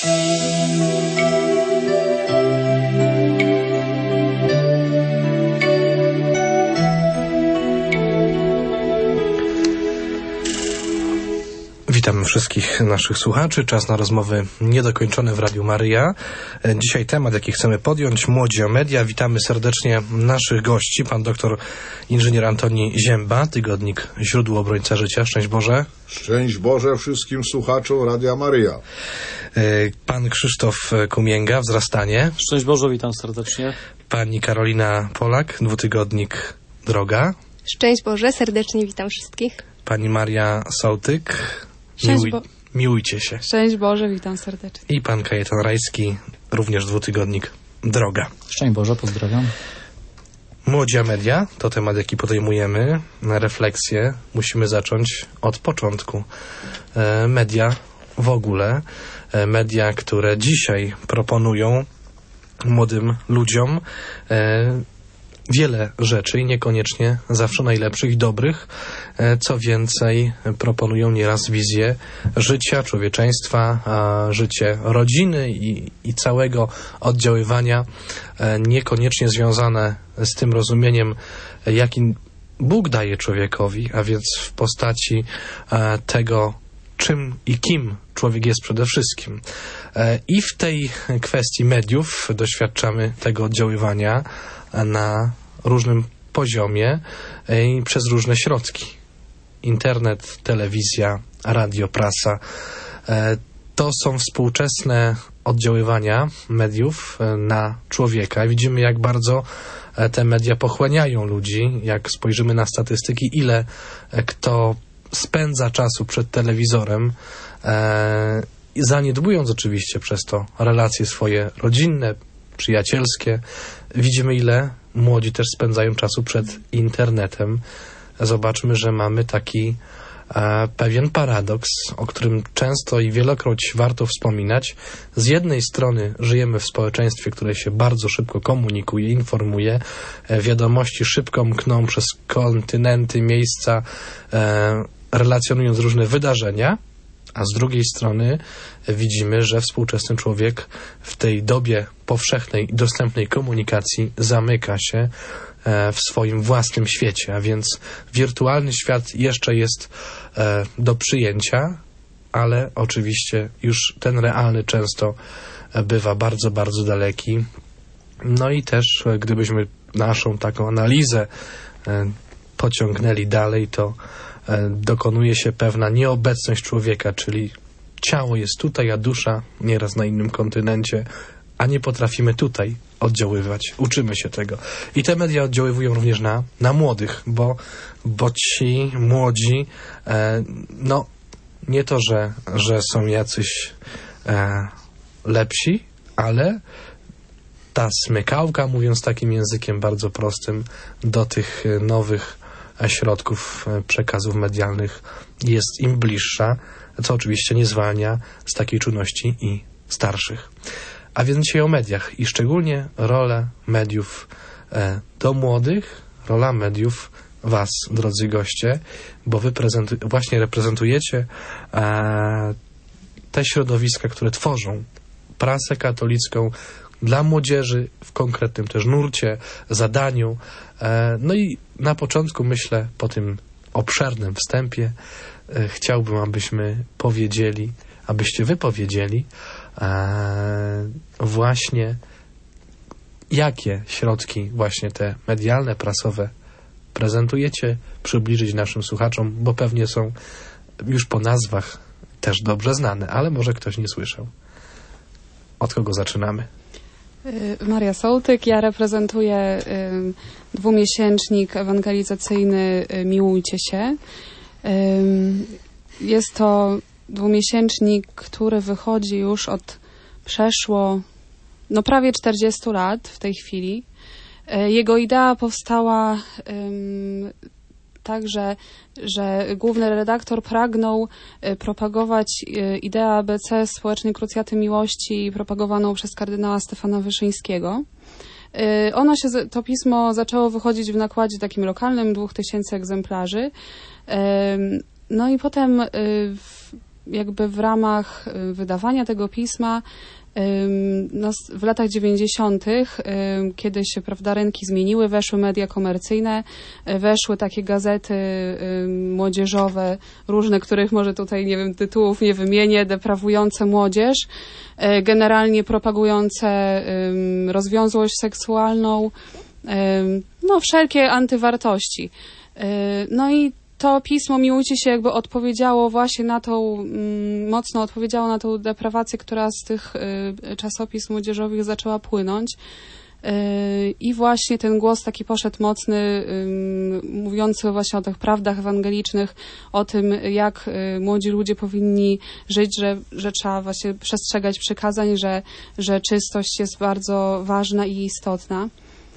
Witam wszystkich naszych słuchaczy. Czas na rozmowy niedokończone w Radiu Maryja. Dzisiaj temat, jaki chcemy podjąć, młodzi o media. Witamy serdecznie naszych gości. Pan doktor inżynier Antoni Zięba, tygodnik Źródło Obrońca Życia. Szczęść Boże. Szczęść Boże wszystkim słuchaczom Radia Maryja. Pan Krzysztof Kumięga, Wzrastanie. Szczęść Boże, witam serdecznie. Pani Karolina Polak, dwutygodnik Droga. Szczęść Boże, serdecznie witam wszystkich. Pani Maria Sołtyk. Miłujcie się. Szczęść Boże, witam serdecznie. I pan Kajetan Rajski, również dwutygodnik Droga. Szczęść Boże, pozdrawiam. Młodzi a media to temat, jaki podejmujemy. Refleksję musimy zacząć od początku. Media w ogóle, media, które dzisiaj proponują młodym ludziom wiele rzeczy i niekoniecznie zawsze najlepszych i dobrych. Co więcej, proponują nieraz wizję życia, człowieczeństwa, życie rodziny i całego oddziaływania, niekoniecznie związane z tym rozumieniem, jakim Bóg daje człowiekowi, a więc w postaci tego, czym i kim człowiek jest przede wszystkim. I w tej kwestii mediów doświadczamy tego oddziaływania na różnym poziomie i przez różne środki. Internet, telewizja, radio, prasa. To są współczesne oddziaływania mediów na człowieka. Widzimy, jak bardzo te media pochłaniają ludzi. Jak spojrzymy na statystyki, ile kto spędza czasu przed telewizorem, zaniedbując oczywiście przez to relacje swoje rodzinne, przyjacielskie. Widzimy, ile młodzi też spędzają czasu przed internetem. Zobaczmy, że mamy taki pewien paradoks, o którym często i wielokroć warto wspominać. Z jednej strony żyjemy w społeczeństwie, które się bardzo szybko komunikuje, informuje, wiadomości szybko mkną przez kontynenty, miejsca, relacjonując różne wydarzenia, a z drugiej strony widzimy, że współczesny człowiek w tej dobie powszechnej i dostępnej komunikacji zamyka się w swoim własnym świecie, a więc wirtualny świat jeszcze jest do przyjęcia, ale oczywiście już ten realny często bywa bardzo, bardzo daleki. No i też gdybyśmy naszą taką analizę pociągnęli dalej, to dokonuje się pewna nieobecność człowieka, czyli ciało jest tutaj, a dusza nieraz na innym kontynencie, a nie potrafimy tutaj oddziaływać. Uczymy się tego. I te media oddziaływują również na młodych, bo ci młodzi, no nie to, że są jacyś lepsi, ale ta smykałka, mówiąc takim językiem bardzo prostym, do tych nowych środków przekazów medialnych jest im bliższa, co oczywiście nie zwalnia z takiej czujności i starszych. A więc dzisiaj o mediach i szczególnie rolę mediów do młodych, rola mediów was, drodzy goście, bo wy właśnie reprezentujecie te środowiska, które tworzą prasę katolicką dla młodzieży w konkretnym też nurcie, zadaniu. No i na początku, myślę, po tym obszernym wstępie chciałbym, abyście wy powiedzieli właśnie jakie środki właśnie te medialne, prasowe prezentujecie, przybliżyć naszym słuchaczom, bo pewnie są już po nazwach też dobrze znane, ale może ktoś nie słyszał. Od kogo zaczynamy? Maria Sołtyk. Ja reprezentuję dwumiesięcznik ewangelizacyjny Miłujcie się. Jest to dwumiesięcznik, który wychodzi już od przeszło prawie 40 lat w tej chwili. Jego idea powstała także, że główny redaktor pragnął propagować ideę ABC, społecznej krucjaty miłości, propagowaną przez kardynała Stefana Wyszyńskiego. To pismo zaczęło wychodzić w nakładzie takim lokalnym, 2000 egzemplarzy. No i potem jakby w ramach wydawania tego pisma w latach 90., kiedy się, prawda, rynki zmieniły, weszły media komercyjne, weszły takie gazety młodzieżowe, różne, których może tutaj, nie wiem, tytułów nie wymienię, deprawujące młodzież, generalnie propagujące rozwiązłość seksualną, no wszelkie antywartości. No i to pismo Miłujcie się jakby odpowiedziało właśnie na tą, mocno odpowiedziało na tą deprawację, która z tych czasopism młodzieżowych zaczęła płynąć. I właśnie ten głos taki poszedł mocny, mówiący właśnie o tych prawdach ewangelicznych, o tym, jak młodzi ludzie powinni żyć, że trzeba właśnie przestrzegać przykazań, że czystość jest bardzo ważna i istotna.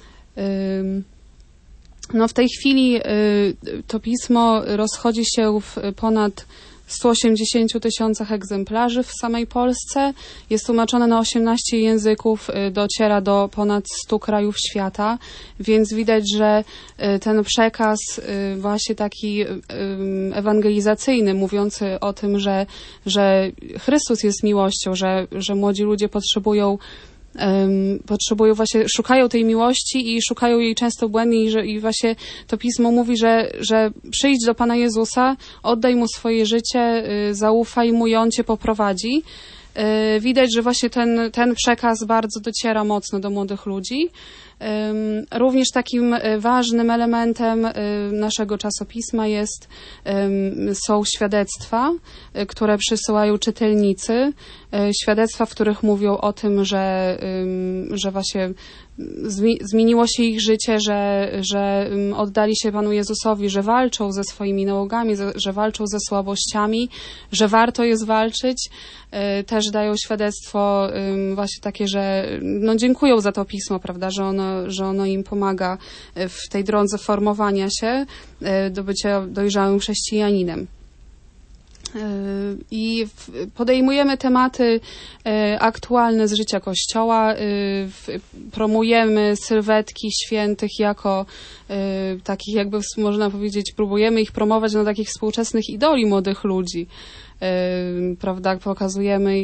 No w tej chwili to pismo rozchodzi się w ponad 180 000 egzemplarzy w samej Polsce. Jest tłumaczone na 18 języków, dociera do ponad 100 krajów świata, więc widać, że ten przekaz właśnie taki ewangelizacyjny, mówiący o tym, że Chrystus jest miłością, że młodzi ludzie potrzebują właśnie, szukają tej miłości i szukają jej często błędnie i właśnie to pismo mówi, że przyjdź do Pana Jezusa, oddaj Mu swoje życie, zaufaj Mu i On Cię poprowadzi. Widać, że właśnie ten przekaz bardzo dociera mocno do młodych ludzi. Również takim ważnym elementem naszego czasopisma są świadectwa, które przysyłają czytelnicy. Świadectwa, w których mówią o tym, że właśnie zmieniło się ich życie, że oddali się Panu Jezusowi, że walczą ze swoimi nałogami, że walczą ze słabościami, że warto jest walczyć. Też dają świadectwo właśnie takie, że no dziękują za to pismo, prawda, że ono im pomaga w tej drodze formowania się do bycia dojrzałym chrześcijaninem. I podejmujemy tematy aktualne z życia Kościoła, promujemy sylwetki świętych jako takich, jakby można powiedzieć, próbujemy ich promować na takich współczesnych idoli młodych ludzi. Prawda, pokazujemy,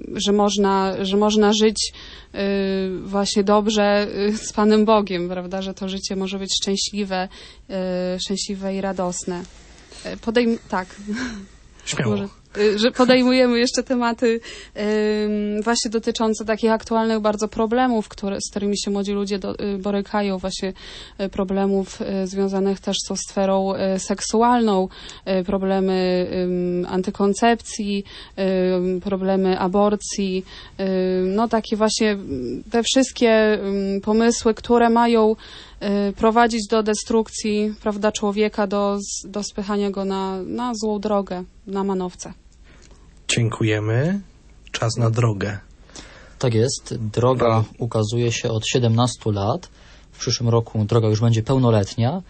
że można żyć właśnie dobrze z Panem Bogiem, prawda, że to życie może być szczęśliwe i radosne. Tak. Śmiało. Że podejmujemy jeszcze tematy właśnie dotyczące takich aktualnych bardzo problemów, z którymi się młodzi ludzie borykają, właśnie problemów związanych też z tą sferą seksualną, problemy antykoncepcji, problemy aborcji, no takie właśnie te wszystkie pomysły, które mają prowadzić do destrukcji, prawda, człowieka, do spychania go na złą drogę, na manowce. Dziękujemy. Czas na drogę. Tak jest. Droga ukazuje się od 17 lat. W przyszłym roku droga już będzie pełnoletnia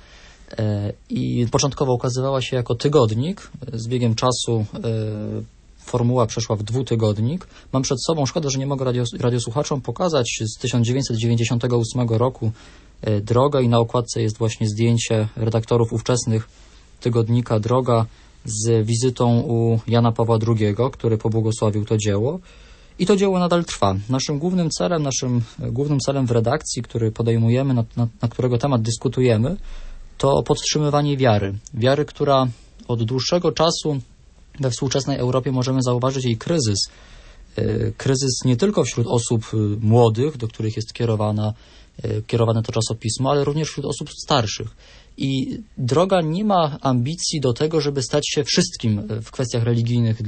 i początkowo ukazywała się jako tygodnik. Z biegiem czasu formuła przeszła w dwutygodnik. Mam przed sobą, szkoda, że nie mogę radiosłuchaczom pokazać, z 1998 roku drogę i na okładce jest właśnie zdjęcie redaktorów ówczesnych tygodnika Droga z wizytą u Jana Pawła II, który pobłogosławił to dzieło. I to dzieło nadal trwa. Naszym głównym celem w redakcji, który podejmujemy, na którego temat dyskutujemy, to podtrzymywanie wiary. Wiary, która od dłuższego czasu we współczesnej Europie możemy zauważyć jej kryzys. Kryzys nie tylko wśród osób młodych, do których jest kierowane to czasopismo, ale również wśród osób starszych. I Droga nie ma ambicji do tego, żeby stać się wszystkim w kwestiach religijnych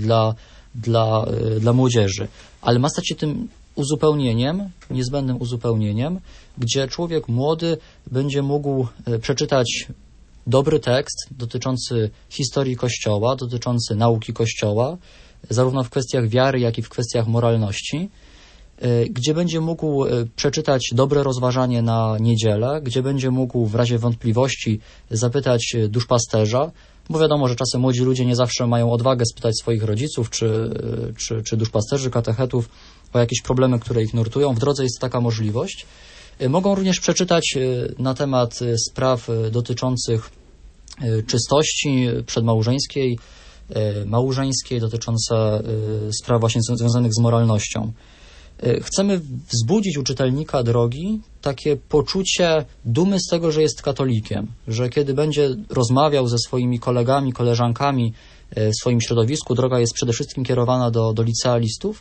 dla młodzieży, ale ma stać się tym uzupełnieniem, niezbędnym uzupełnieniem, gdzie człowiek młody będzie mógł przeczytać dobry tekst dotyczący historii Kościoła, dotyczący nauki Kościoła, zarówno w kwestiach wiary, jak i w kwestiach moralności, gdzie będzie mógł przeczytać dobre rozważanie na niedzielę, gdzie będzie mógł w razie wątpliwości zapytać duszpasterza, bo wiadomo, że czasem młodzi ludzie nie zawsze mają odwagę spytać swoich rodziców czy duszpasterzy, katechetów o jakieś problemy, które ich nurtują. W drodze jest taka możliwość. Mogą również przeczytać na temat spraw dotyczących czystości przedmałżeńskiej, małżeńskiej, dotyczące spraw właśnie związanych z moralnością. Chcemy wzbudzić u czytelnika drogi takie poczucie dumy z tego, że jest katolikiem, że kiedy będzie rozmawiał ze swoimi kolegami, koleżankami w swoim środowisku, droga jest przede wszystkim kierowana do licealistów,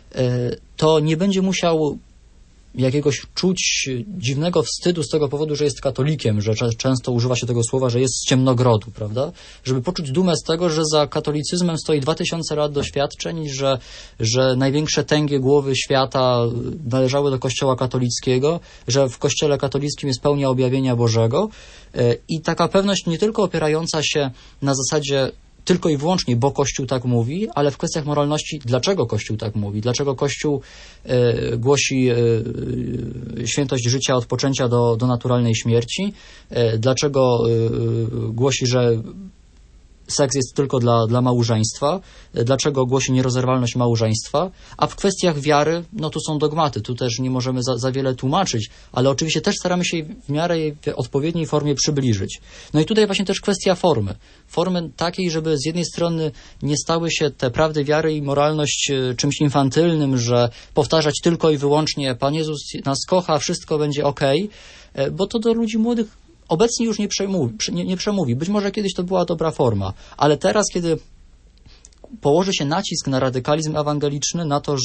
to nie będzie musiał jakiegoś czuć dziwnego wstydu z tego powodu, że jest katolikiem, że często używa się tego słowa, że jest z ciemnogrodu, prawda? Żeby poczuć dumę z tego, że za katolicyzmem stoi 2000 lat doświadczeń, że największe tęgie głowy świata należały do Kościoła katolickiego, że w Kościele katolickim jest pełnia objawienia Bożego i taka pewność nie tylko opierająca się na zasadzie tylko i wyłącznie, bo Kościół tak mówi, ale w kwestiach moralności, dlaczego Kościół tak mówi, dlaczego Kościół głosi świętość życia od poczęcia do naturalnej śmierci, dlaczego głosi, że seks jest tylko dla małżeństwa, dlaczego głosi nierozerwalność małżeństwa, a w kwestiach wiary, no tu są dogmaty, tu też nie możemy za wiele tłumaczyć, ale oczywiście też staramy się w miarę jej w odpowiedniej formie przybliżyć. No i tutaj właśnie też kwestia formy takiej, żeby z jednej strony nie stały się te prawdy wiary i moralność czymś infantylnym, że powtarzać tylko i wyłącznie Pan Jezus nas kocha, wszystko będzie okej, bo to do ludzi młodych obecnie już nie przemówi. Być może kiedyś to była dobra forma, ale teraz, kiedy położy się nacisk na radykalizm ewangeliczny, na to,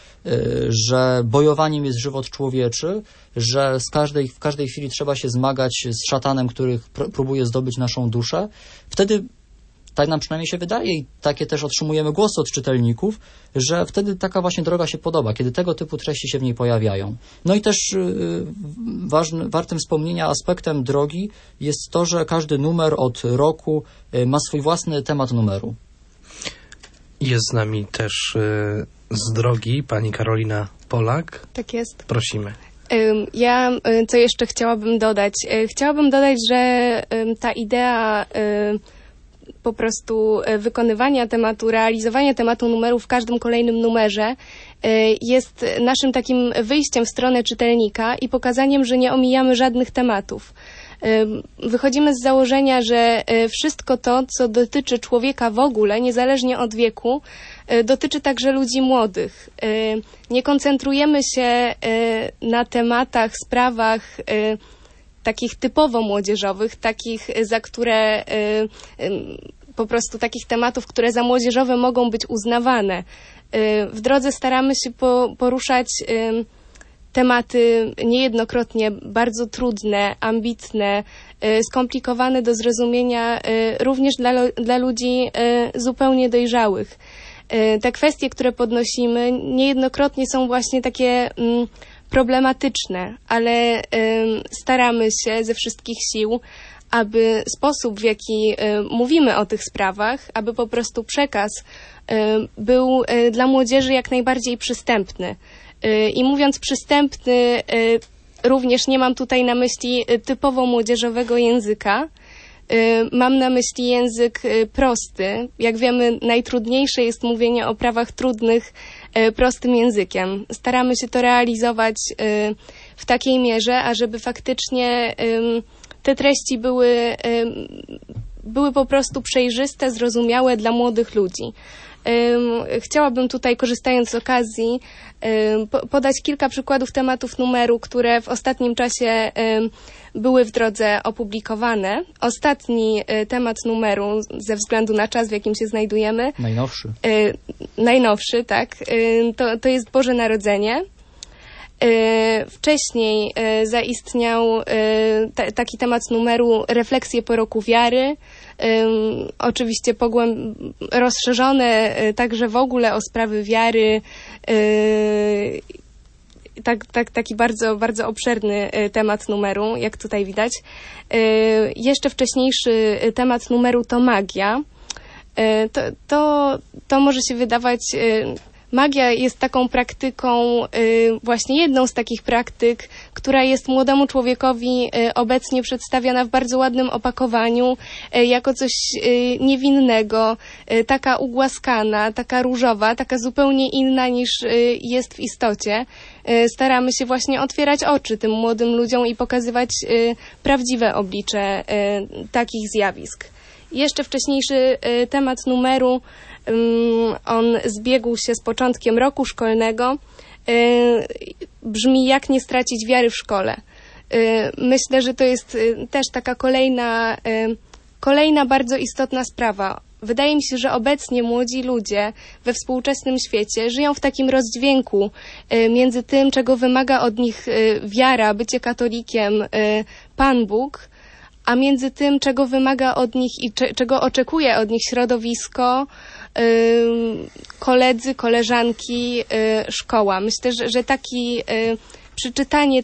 że bojowaniem jest żywot człowieczy, że w każdej chwili trzeba się zmagać z szatanem, który próbuje zdobyć naszą duszę, wtedy, tak nam przynajmniej się wydaje i takie też otrzymujemy głosy od czytelników, że wtedy taka właśnie droga się podoba, kiedy tego typu treści się w niej pojawiają. No i też wartym wspomnienia aspektem drogi jest to, że każdy numer od roku ma swój własny temat numeru. Jest z nami też z drogi pani Karolina Polak. Tak jest. Prosimy. Ja co jeszcze chciałabym dodać? Chciałabym dodać, że ta idea po prostu wykonywania tematu, realizowania tematu numeru w każdym kolejnym numerze jest naszym takim wyjściem w stronę czytelnika i pokazaniem, że nie omijamy żadnych tematów. Wychodzimy z założenia, że wszystko to, co dotyczy człowieka w ogóle, niezależnie od wieku, dotyczy także ludzi młodych. Nie koncentrujemy się na tematach, sprawach takich typowo młodzieżowych, takich, za które po prostu takich tematów, które za młodzieżowe mogą być uznawane. W drodze staramy się poruszać tematy niejednokrotnie bardzo trudne, ambitne, skomplikowane do zrozumienia również dla ludzi zupełnie dojrzałych. Te kwestie, które podnosimy, niejednokrotnie są właśnie takie problematyczne, ale staramy się ze wszystkich sił, aby sposób, w jaki mówimy o tych sprawach, aby po prostu przekaz był dla młodzieży jak najbardziej przystępny. I mówiąc przystępny, również nie mam tutaj na myśli typowo młodzieżowego języka. Mam na myśli język prosty. Jak wiemy, najtrudniejsze jest mówienie o prawach trudnych prostym językiem. Staramy się to realizować w takiej mierze, ażeby faktycznie te treści były po prostu przejrzyste, zrozumiałe dla młodych ludzi. Chciałabym tutaj, korzystając z okazji, podać kilka przykładów tematów numeru, które w ostatnim czasie były w drodze opublikowane. Ostatni temat numeru, ze względu na czas, w jakim się znajdujemy. Najnowszy, tak. To jest Boże Narodzenie. Wcześniej zaistniał taki temat numeru Refleksje po roku wiary. Oczywiście rozszerzone także w ogóle o sprawy wiary. Taki bardzo, bardzo obszerny temat numeru, jak tutaj widać. Jeszcze wcześniejszy temat numeru to magia. To może się wydawać... Magia jest taką praktyką, właśnie jedną z takich praktyk, która jest młodemu człowiekowi obecnie przedstawiana w bardzo ładnym opakowaniu, jako coś niewinnego, taka ugłaskana, taka różowa, taka zupełnie inna niż jest w istocie. Staramy się właśnie otwierać oczy tym młodym ludziom i pokazywać prawdziwe oblicze takich zjawisk. jeszcze wcześniejszy temat numeru, on zbiegł się z początkiem roku szkolnego. Brzmi: jak nie stracić wiary w szkole. Myślę, że to jest też taka kolejna bardzo istotna sprawa. Wydaje mi się, że obecnie młodzi ludzie we współczesnym świecie żyją w takim rozdźwięku między tym, czego wymaga od nich wiara, bycie katolikiem, Pan Bóg, a między tym, czego wymaga od nich i czego oczekuje od nich środowisko, koledzy, koleżanki, szkoła. Myślę, że przeczytanie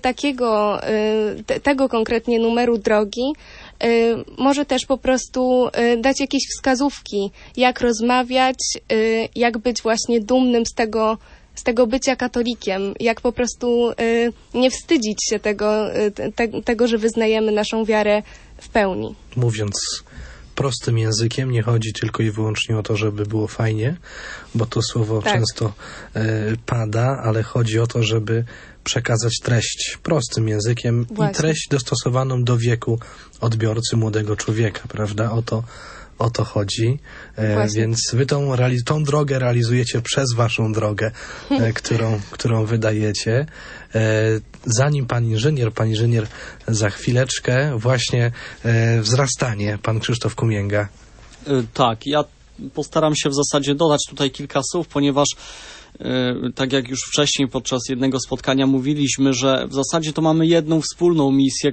tego konkretnie numeru drogi może też po prostu dać jakieś wskazówki, jak rozmawiać, jak być właśnie dumnym z tego bycia katolikiem, jak po prostu nie wstydzić się tego, że wyznajemy naszą wiarę w pełni. Mówiąc prostym językiem, nie chodzi tylko i wyłącznie o to, żeby było fajnie, bo to słowo często pada, ale chodzi o to, żeby przekazać treść prostym językiem. Właśnie. I treść dostosowaną do wieku odbiorcy, młodego człowieka, prawda? O to chodzi. Więc wy tą drogę realizujecie przez waszą drogę, którą wydajecie. Zanim pan inżynier za chwileczkę, właśnie wzrastanie, pan Krzysztof Kumięga. Tak, ja postaram się w zasadzie dodać tutaj kilka słów, ponieważ tak jak już wcześniej podczas jednego spotkania mówiliśmy, że w zasadzie to mamy jedną wspólną misję,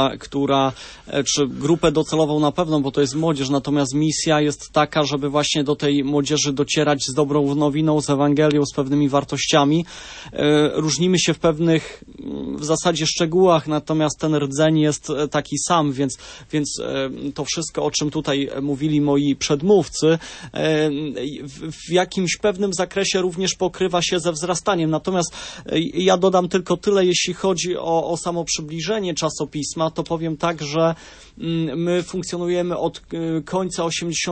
czy grupę docelową na pewno, bo to jest młodzież, natomiast misja jest taka, żeby właśnie do tej młodzieży docierać z dobrą nowiną, z Ewangelią, z pewnymi wartościami. Różnimy się w pewnych w zasadzie szczegółach, natomiast ten rdzeń jest taki sam, więc to wszystko, o czym tutaj mówili moi przedmówcy, w jakimś pewnym zakresie również pokrywa się ze wzrastaniem. Natomiast ja dodam tylko tyle, jeśli chodzi o samo przybliżenie czasopisma, to powiem tak, że my funkcjonujemy od końca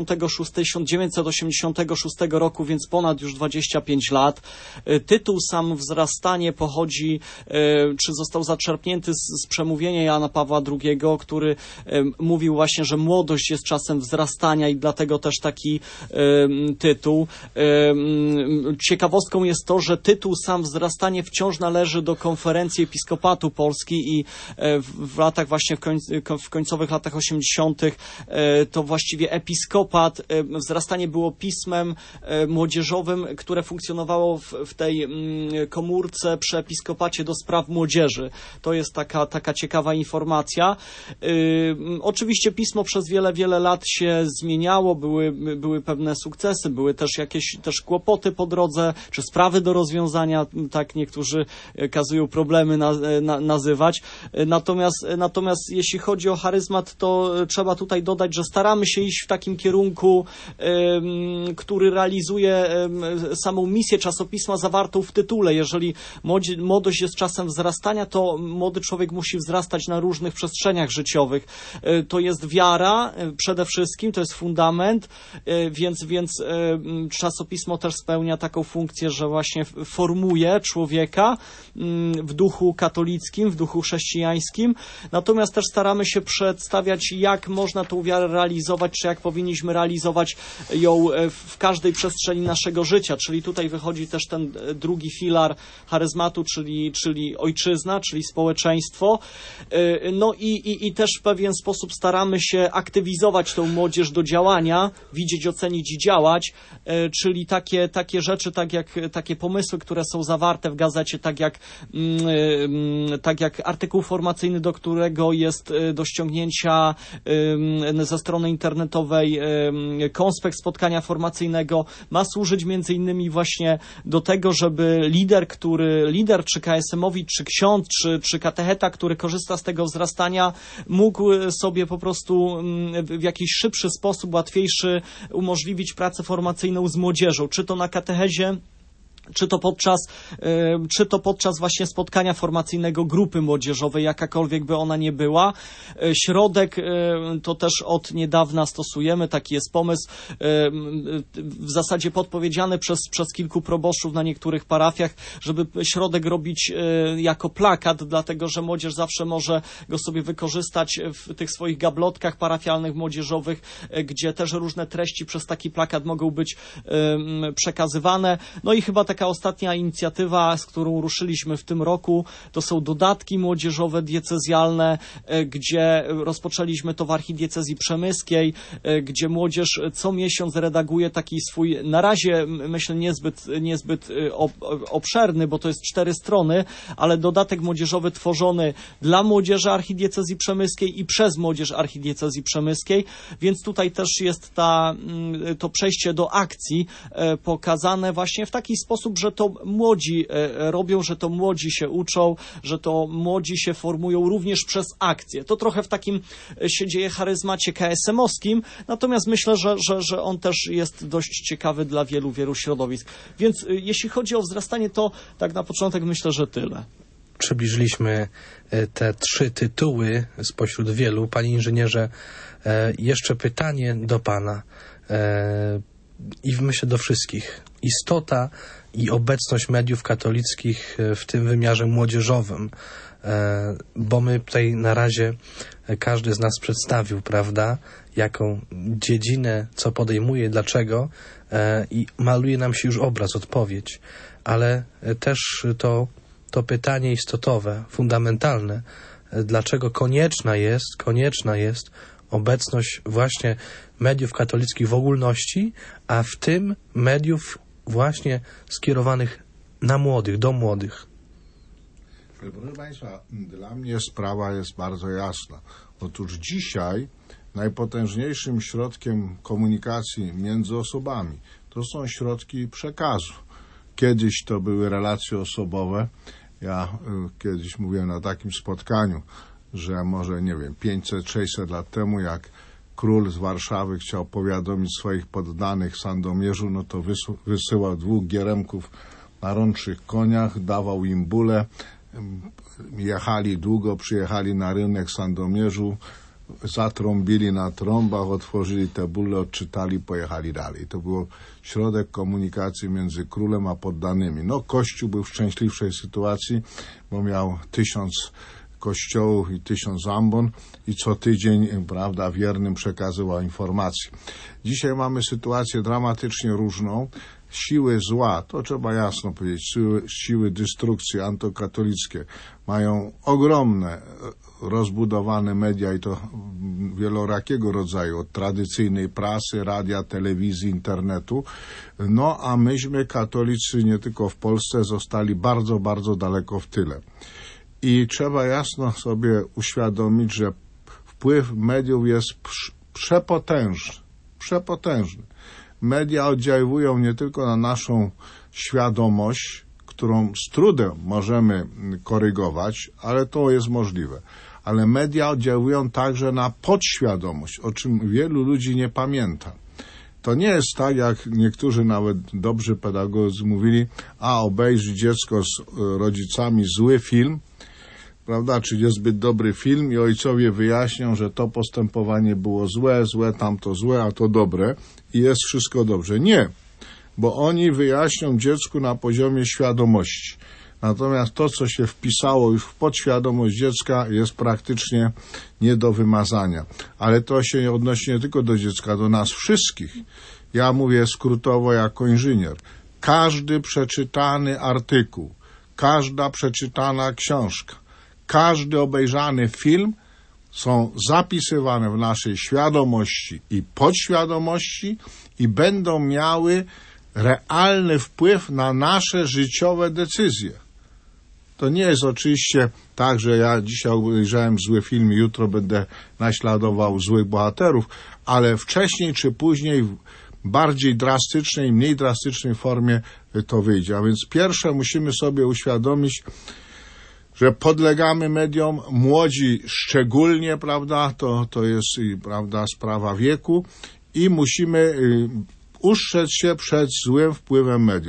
1986 roku, więc ponad już 25 lat. Tytuł sam Wzrastanie pochodzi, czy został zaczerpnięty z przemówienia Jana Pawła II, który mówił właśnie, że młodość jest czasem wzrastania i dlatego też taki tytuł. Ciekawostką jest to, że tytuł sam Wzrastanie wciąż należy do Konferencji Episkopatu Polski i w latach właśnie w końcowych latach 80. to właściwie episkopat, Wzrastanie było pismem młodzieżowym, które funkcjonowało w tej komórce przy episkopacie do spraw młodzieży. To jest taka ciekawa informacja. Oczywiście pismo przez wiele lat się zmieniało, były pewne sukcesy, były też jakieś kłopoty po drodze, czy sprawy do rozwiązania, tak niektórzy kazują problemy nazywać. Natomiast jeśli chodzi o charyzmat, to trzeba tutaj dodać, że staramy się iść w takim kierunku, który realizuje samą misję czasopisma zawartą w tytule. Jeżeli młodość jest czasem wzrastania, to młody człowiek musi wzrastać na różnych przestrzeniach życiowych. To jest wiara przede wszystkim, to jest fundament, więc czasopismo też spełnia taką funkcję, że właśnie formuje człowieka w duchu katolickim, w duchu chrześcijańskim. Natomiast też staramy się przedstawiać, jak można tą wiarę realizować, czy jak powinniśmy realizować ją w każdej przestrzeni naszego życia. Czyli tutaj wychodzi też ten drugi filar charyzmatu, czyli ojczyzna, czyli społeczeństwo. No i też w pewien sposób staramy się aktywizować tą młodzież do działania, widzieć, ocenić i działać, czyli takie rzeczy, takie pomysły, które są zawarte w gazecie, tak jak artykuł formacyjny, do którego jest do ściągnięcia ze strony internetowej konspekt spotkania formacyjnego, ma służyć między innymi właśnie do tego, żeby lider czy KSM-owi, czy ksiądz, czy katecheta, który korzysta z tego wzrastania, mógł sobie po prostu w jakiś szybszy sposób, łatwiejszy umożliwić pracę formacyjną z młodzieżą, czy to na katechezie, czy to podczas właśnie spotkania formacyjnego grupy młodzieżowej, jakakolwiek by ona nie była. Środek to też od niedawna stosujemy, taki jest pomysł, w zasadzie podpowiedziany przez kilku proboszczów na niektórych parafiach, żeby środek robić jako plakat, dlatego że młodzież zawsze może go sobie wykorzystać w tych swoich gablotkach parafialnych, młodzieżowych, gdzie też różne treści przez taki plakat mogą być przekazywane. No i chyba taka ostatnia inicjatywa, z którą ruszyliśmy w tym roku, to są dodatki młodzieżowe diecezjalne, gdzie rozpoczęliśmy to w archidiecezji przemyskiej, gdzie młodzież co miesiąc redaguje taki swój, na razie myślę niezbyt obszerny, bo to jest 4 strony, ale dodatek młodzieżowy tworzony dla młodzieży archidiecezji przemyskiej i przez młodzież archidiecezji przemyskiej, więc tutaj też jest to przejście do akcji pokazane właśnie w taki sposób, że to młodzi robią, że to młodzi się uczą, że to młodzi się formują również przez akcję. To trochę w takim się dzieje charyzmacie KSM-owskim, natomiast myślę, że on też jest dość ciekawy dla wielu środowisk. Więc jeśli chodzi o wzrastanie, to tak na początek myślę, że tyle. Przybliżyliśmy te 3 tytuły spośród wielu. Panie inżynierze, jeszcze pytanie do pana i myślę do wszystkich. Istota i obecność mediów katolickich w tym wymiarze młodzieżowym, bo my tutaj na razie każdy z nas przedstawił, prawda, jaką dziedzinę, co podejmuje, dlaczego i maluje nam się już obraz, odpowiedź, ale też to pytanie istotowe, fundamentalne, dlaczego konieczna jest obecność właśnie mediów katolickich w ogólności, a w tym mediów właśnie skierowanych na młodych, do młodych. Proszę Państwa, dla mnie sprawa jest bardzo jasna. Otóż dzisiaj najpotężniejszym środkiem komunikacji między osobami to są środki przekazu. Kiedyś to były relacje osobowe. Ja kiedyś mówiłem na takim spotkaniu, że może, 500-600 lat temu, jak król z Warszawy chciał powiadomić swoich poddanych w Sandomierzu, no to wysyłał 2 gieremków na rączych koniach, dawał im bulę, jechali długo, przyjechali na rynek w Sandomierzu, zatrąbili na trąbach, otworzyli te bule, odczytali, pojechali dalej. To był środek komunikacji między królem a poddanymi. No, Kościół był w szczęśliwszej sytuacji, bo miał 1000 kościołów i 1000 ambon i co tydzień, prawda, wiernym przekazywał informacje. Dzisiaj mamy sytuację dramatycznie różną. Siły zła, to trzeba jasno powiedzieć, siły destrukcji antykatolickie mają ogromne, rozbudowane media i to wielorakiego rodzaju, od tradycyjnej prasy, radia, telewizji, internetu. No a myśmy, katolicy, nie tylko w Polsce, zostali bardzo, bardzo daleko w tyle. I trzeba jasno sobie uświadomić, że wpływ mediów jest przepotężny. Media oddziałują nie tylko na naszą świadomość, którą z trudem możemy korygować, ale to jest możliwe. Ale media oddziałują także na podświadomość, o czym wielu ludzi nie pamięta. To nie jest tak, jak niektórzy nawet dobrzy pedagodzy mówili, obejrzy dziecko z rodzicami zły film, prawda, czy niezbyt dobry film i ojcowie wyjaśnią, że to postępowanie było złe, tamto złe, a to dobre i jest wszystko dobrze. Nie, bo oni wyjaśnią dziecku na poziomie świadomości. Natomiast to, co się wpisało już w podświadomość dziecka, jest praktycznie nie do wymazania. Ale to się odnosi nie tylko do dziecka, do nas wszystkich. Ja mówię skrótowo jako inżynier. Każdy przeczytany artykuł, każda przeczytana książka, każdy obejrzany film są zapisywane w naszej świadomości i podświadomości i będą miały realny wpływ na nasze życiowe decyzje. To nie jest oczywiście tak, że ja dzisiaj obejrzałem zły film i jutro będę naśladował złych bohaterów, ale wcześniej czy później w bardziej drastycznej, mniej drastycznej formie to wyjdzie. A więc pierwsze musimy sobie uświadomić, że podlegamy mediom, młodzi szczególnie, prawda, to jest, prawda, sprawa wieku i musimy ustrzec się przed złym wpływem mediów.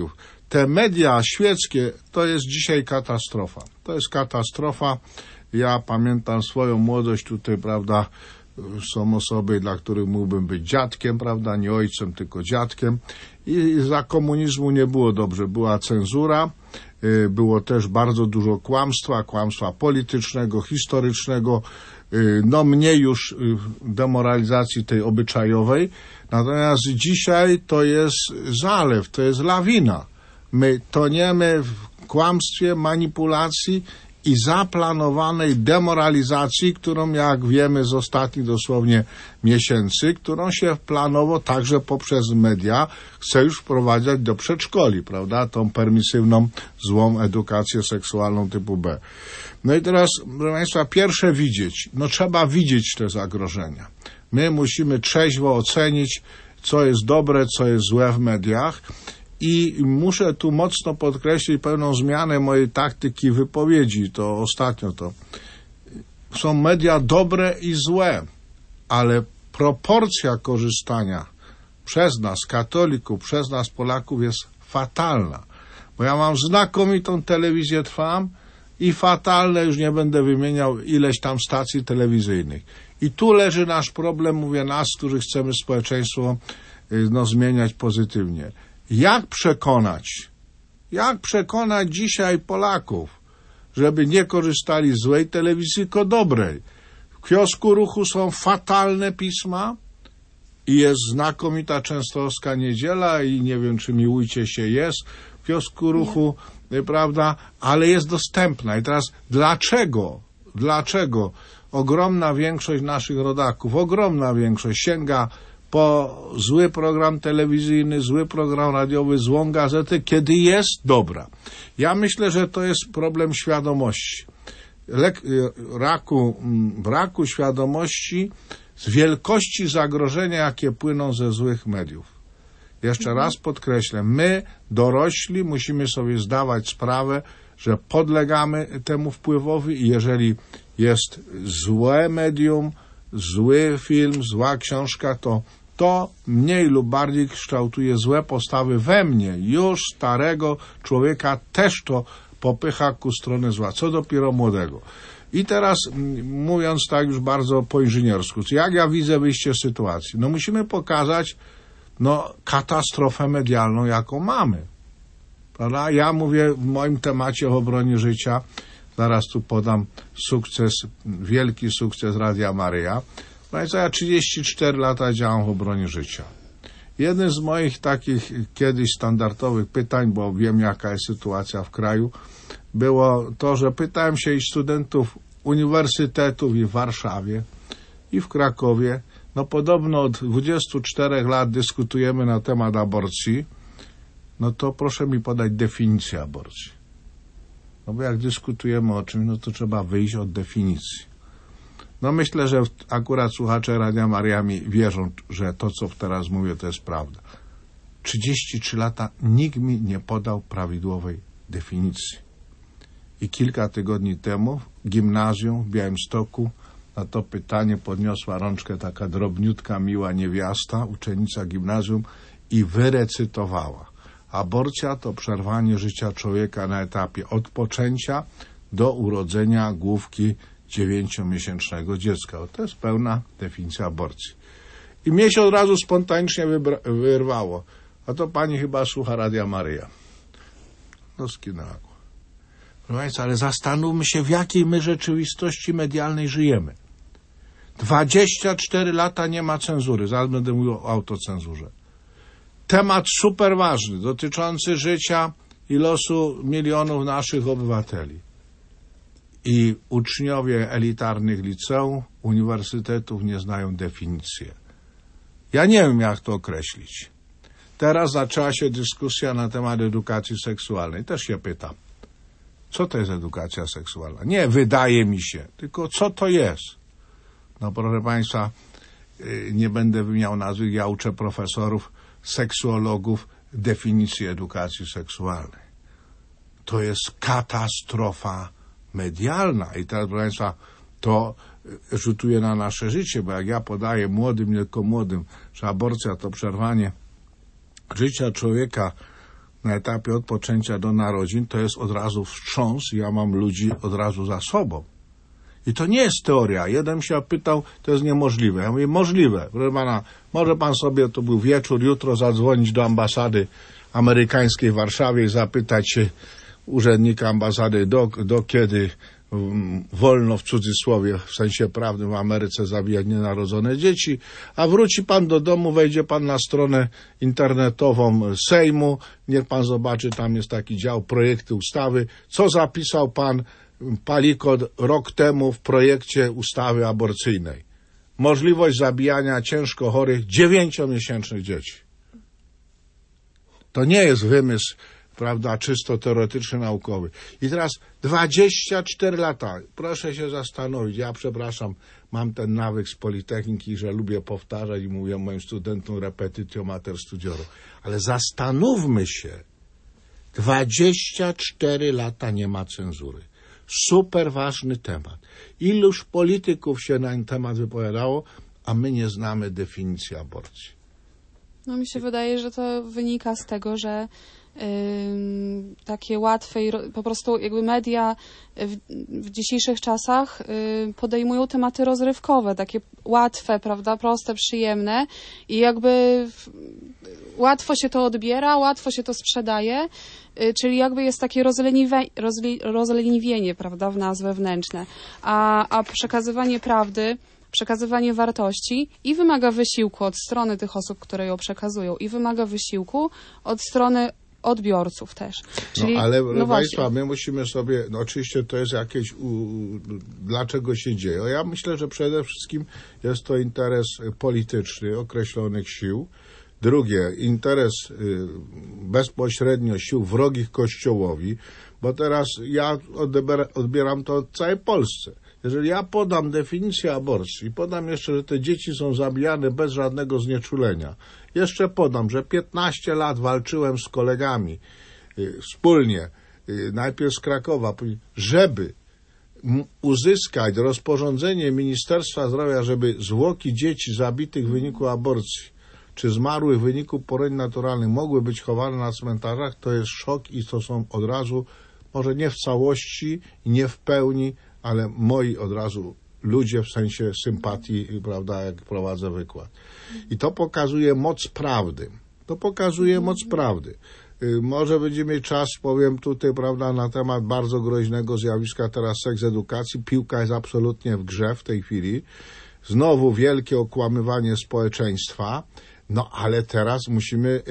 te media świeckie to jest dzisiaj katastrofa. To jest katastrofa. Ja pamiętam swoją młodość tutaj, prawda, są osoby, dla których mógłbym być dziadkiem, prawda, nie ojcem, tylko dziadkiem. I za komunizmu nie było dobrze. Była cenzura, było też bardzo dużo kłamstwa politycznego, historycznego, no mniej już demoralizacji tej obyczajowej. Natomiast dzisiaj to jest zalew, to jest lawina. My toniemy w kłamstwie, manipulacji i zaplanowanej demoralizacji, którą, jak wiemy z ostatnich dosłownie miesięcy, którą się planowo także poprzez media chce już wprowadzać do przedszkoli, prawda, tą permisywną, złą edukację seksualną typu B. No i teraz, proszę Państwa, pierwsze trzeba widzieć te zagrożenia. My musimy trzeźwo ocenić, co jest dobre, co jest złe w mediach. I muszę tu mocno podkreślić pewną zmianę mojej taktyki wypowiedzi. To ostatnio to. Są media dobre i złe, ale proporcja korzystania przez nas, katolików, przez nas, Polaków, jest fatalna. Bo ja mam znakomitą telewizję Trwam i fatalne, już nie będę wymieniał, ileś tam stacji telewizyjnych. I tu leży nasz problem, mówię nas, którzy chcemy społeczeństwo zmieniać pozytywnie. Jak przekonać dzisiaj Polaków, żeby nie korzystali z złej telewizji, tylko dobrej? W kiosku Ruchu są fatalne pisma i jest znakomita częstochowska niedziela i nie wiem, czy miłujcie się jest w kiosku Ruchu, prawda, ale jest dostępna. I teraz dlaczego ogromna większość naszych rodaków, ogromna większość sięga po zły program telewizyjny, zły program radiowy, złą gazetę, kiedy jest dobra? Ja myślę, że to jest problem świadomości. Braku świadomości z wielkości zagrożenia, jakie płyną ze złych mediów. Jeszcze raz podkreślę, my, dorośli, musimy sobie zdawać sprawę, że podlegamy temu wpływowi i jeżeli jest złe medium, zły film, zła książka, to mniej lub bardziej kształtuje złe postawy we mnie. Już starego człowieka też to popycha ku stronę zła. Co dopiero młodego. I teraz, mówiąc tak już bardzo po inżyniersku, jak ja widzę wyjście z sytuacji? No musimy pokazać katastrofę medialną, jaką mamy. Prawda? Ja mówię w moim temacie o obronie życia, zaraz tu podam wielki sukces Radia Maryja. Ja 34 lata działam w obronie życia. Jednym z moich takich kiedyś standardowych pytań, bo wiem, jaka jest sytuacja w kraju, było to, że pytałem się i studentów uniwersytetów i w Warszawie, i w Krakowie. No podobno od 24 lat dyskutujemy na temat aborcji. No to proszę mi podać definicję aborcji. No bo jak dyskutujemy o czymś, no to trzeba wyjść od definicji. No myślę, że akurat słuchacze Radia Maryja mi wierzą, że to, co teraz mówię, to jest prawda. 33 lata nikt mi nie podał prawidłowej definicji. I kilka tygodni temu w gimnazjum w Białymstoku na to pytanie podniosła rączkę taka drobniutka, miła niewiasta, uczennica gimnazjum i wyrecytowała. Aborcja to przerwanie życia człowieka na etapie od poczęcia do urodzenia główki 9-miesięcznego dziecka. To jest pełna definicja aborcji. I mnie się od razu spontanicznie wyrwało. A to pani chyba słucha Radia Maryja. No skinęło. Proszę Państwa, ale zastanówmy się, w jakiej my rzeczywistości medialnej żyjemy. 24 lata nie ma cenzury. Zaraz będę mówił o autocenzurze. Temat super ważny, dotyczący życia i losu milionów naszych obywateli. I uczniowie elitarnych liceów, uniwersytetów nie znają definicji. Ja nie wiem, jak to określić. Teraz zaczęła się dyskusja na temat edukacji seksualnej. Też się pytam, co to jest edukacja seksualna? Nie, wydaje mi się, tylko co to jest? No proszę Państwa, nie będę wymieniał nazwy, ja uczę profesorów, seksuologów definicji edukacji seksualnej. To jest katastrofa medialna. I teraz, proszę Państwa, to rzutuje na nasze życie, bo jak ja podaję młodym, nie tylko młodym, że aborcja to przerwanie życia człowieka na etapie od poczęcia do narodzin, to jest od razu wstrząs i ja mam ludzi od razu za sobą. I to nie jest teoria. Jeden się pytał, to jest niemożliwe. Ja mówię, możliwe. Proszę pana, może pan sobie, to był wieczór, jutro zadzwonić do ambasady amerykańskiej w Warszawie i zapytać się urzędnika ambasady, do kiedy wolno w cudzysłowie, w sensie prawnym w Ameryce zabijać nienarodzone dzieci, a wróci pan do domu, wejdzie pan na stronę internetową Sejmu, niech pan zobaczy, tam jest taki dział projekty ustawy, co zapisał pan Palikot rok temu w projekcie ustawy aborcyjnej. Możliwość zabijania ciężko chorych 9-miesięcznych dzieci. To nie jest wymysł, prawda, czysto teoretyczny, naukowy. I teraz 24 lata. Proszę się zastanowić. Ja przepraszam, mam ten nawyk z Politechniki, że lubię powtarzać i mówię moim studentom repetitio mater studiorum. Ale zastanówmy się. 24 lata nie ma cenzury. Super ważny temat. Iluż polityków się na ten temat wypowiadało, a my nie znamy definicji aborcji. No mi się wydaje, że to wynika z tego, że takie łatwe i po prostu jakby media w dzisiejszych czasach podejmują tematy rozrywkowe, takie łatwe, prawda, proste, przyjemne i jakby łatwo się to odbiera, łatwo się to sprzedaje, czyli jakby jest takie rozleniwienie, prawda, w nas wewnętrzne, a przekazywanie prawdy, przekazywanie wartości i wymaga wysiłku od strony tych osób, które ją przekazują, i wymaga wysiłku od strony odbiorców też. Czyli, ale Państwa, my musimy sobie, oczywiście to jest jakieś, dlaczego się dzieje. Ja myślę, że przede wszystkim jest to interes polityczny określonych sił. Drugie, interes bezpośrednio sił wrogich Kościołowi, bo teraz ja odbieram to w całej Polsce. Jeżeli ja podam definicję aborcji, podam jeszcze, że te dzieci są zabijane bez żadnego znieczulenia, jeszcze podam, że 15 lat walczyłem z kolegami wspólnie, najpierw z Krakowa, żeby uzyskać rozporządzenie Ministerstwa Zdrowia, żeby zwłoki dzieci zabitych w wyniku aborcji czy zmarłych w wyniku poronień naturalnych mogły być chowane na cmentarzach, to jest szok i to są od razu, może nie w całości i nie w pełni, ale moi od razu ludzie w sensie sympatii, prawda, jak prowadzę wykład. I to pokazuje moc prawdy. To pokazuje moc prawdy. Może będziemy mieć czas, powiem tutaj, prawda, na temat bardzo groźnego zjawiska teraz seks edukacji. Piłka jest absolutnie w grze w tej chwili. Znowu wielkie okłamywanie społeczeństwa. No ale teraz musimy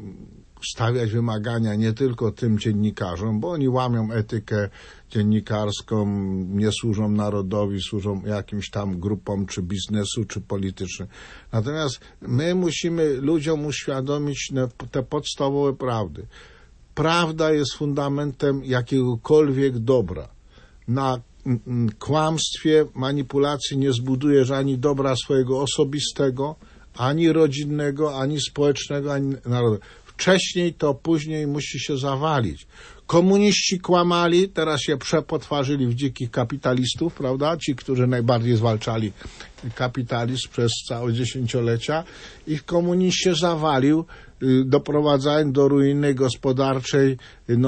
stawiać wymagania nie tylko tym dziennikarzom, bo oni łamią etykę dziennikarską, nie służą narodowi, służą jakimś tam grupom, czy biznesu, czy politycznym. Natomiast my musimy ludziom uświadomić te podstawowe prawdy. Prawda jest fundamentem jakiegokolwiek dobra. Na kłamstwie, manipulacji nie zbudujesz ani dobra swojego osobistego, ani rodzinnego, ani społecznego, ani narodowego. Wcześniej to później musi się zawalić. Komuniści kłamali, teraz się przepotwarzyli w dzikich kapitalistów, prawda? Ci, którzy najbardziej zwalczali kapitalizm przez całe dziesięciolecia. Ich komunizm się zawalił, doprowadzając do ruiny gospodarczej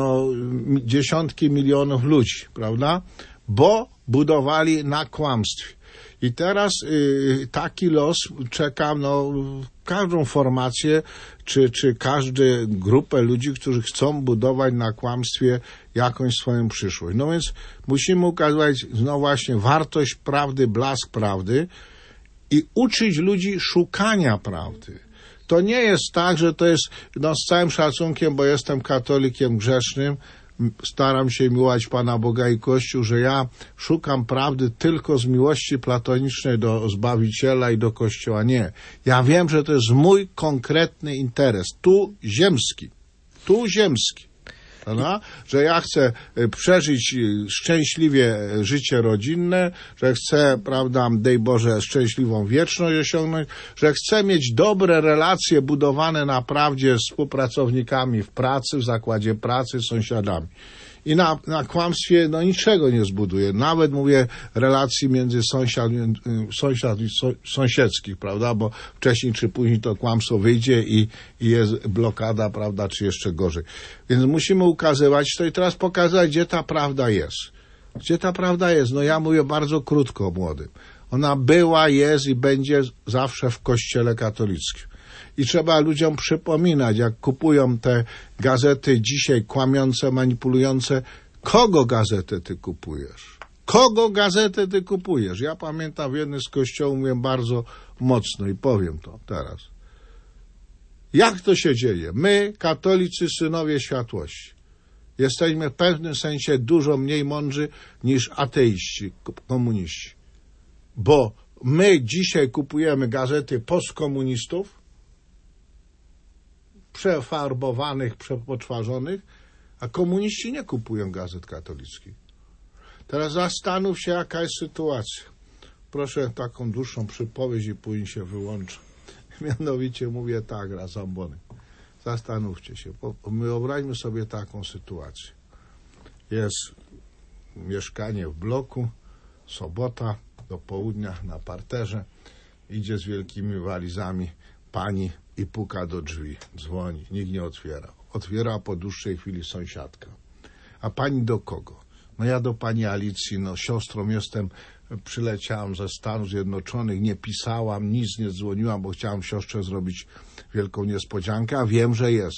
dziesiątki milionów ludzi, prawda? Bo budowali na kłamstwie. I teraz taki los czeka każdą formację, czy każdą grupę ludzi, którzy chcą budować na kłamstwie jakąś swoją przyszłość. No więc musimy ukazywać właśnie wartość prawdy, blask prawdy i uczyć ludzi szukania prawdy. To nie jest tak, że to jest, z całym szacunkiem, bo jestem katolikiem grzesznym, staram się miłować Pana Boga i Kościół, że ja szukam prawdy tylko z miłości platonicznej do Zbawiciela i do Kościoła. Nie. Ja wiem, że to jest mój konkretny interes. Tu ziemski. Prawda? Że ja chcę przeżyć szczęśliwie życie rodzinne, że chcę, prawda, dej Boże, szczęśliwą wieczność osiągnąć, że chcę mieć dobre relacje budowane na prawdzie z współpracownikami w pracy, w zakładzie pracy, z sąsiadami. I na kłamstwie niczego nie zbuduje. Nawet mówię relacji między sąsiedzkich, prawda, bo wcześniej czy później to kłamstwo wyjdzie i jest blokada, prawda, czy jeszcze gorzej. Więc musimy ukazywać to i teraz pokazać, gdzie ta prawda jest. Gdzie ta prawda jest? Ja mówię bardzo krótko młodym. Ona była, jest i będzie zawsze w Kościele katolickim. I trzeba ludziom przypominać, jak kupują te gazety dzisiaj kłamiące, manipulujące, kogo gazetę ty kupujesz? Kogo gazetę ty kupujesz? Ja pamiętam w jednym z kościołów, mówię bardzo mocno i powiem to teraz. Jak to się dzieje? My, katolicy, synowie światłości, jesteśmy w pewnym sensie dużo mniej mądrzy niż ateiści, komuniści. Bo my dzisiaj kupujemy gazety postkomunistów, przefarbowanych, przepoczwarzonych, a komuniści nie kupują gazet katolickich. Teraz zastanów się, jaka jest sytuacja. Proszę taką dłuższą przypowieść i później się wyłączę. Mianowicie mówię tak, raz ambony. Zastanówcie się. Wyobraźmy sobie taką sytuację. Jest mieszkanie w bloku, sobota do południa na parterze. Idzie z wielkimi walizami pani i puka do drzwi. Dzwoni, nikt nie otwiera. Otwiera po dłuższej chwili sąsiadka. A pani do kogo? Ja do pani Alicji, siostrą jestem, przyleciałam ze Stanów Zjednoczonych, nie pisałam, nic nie dzwoniłam, bo chciałam siostrze zrobić wielką niespodziankę, a wiem, że jest.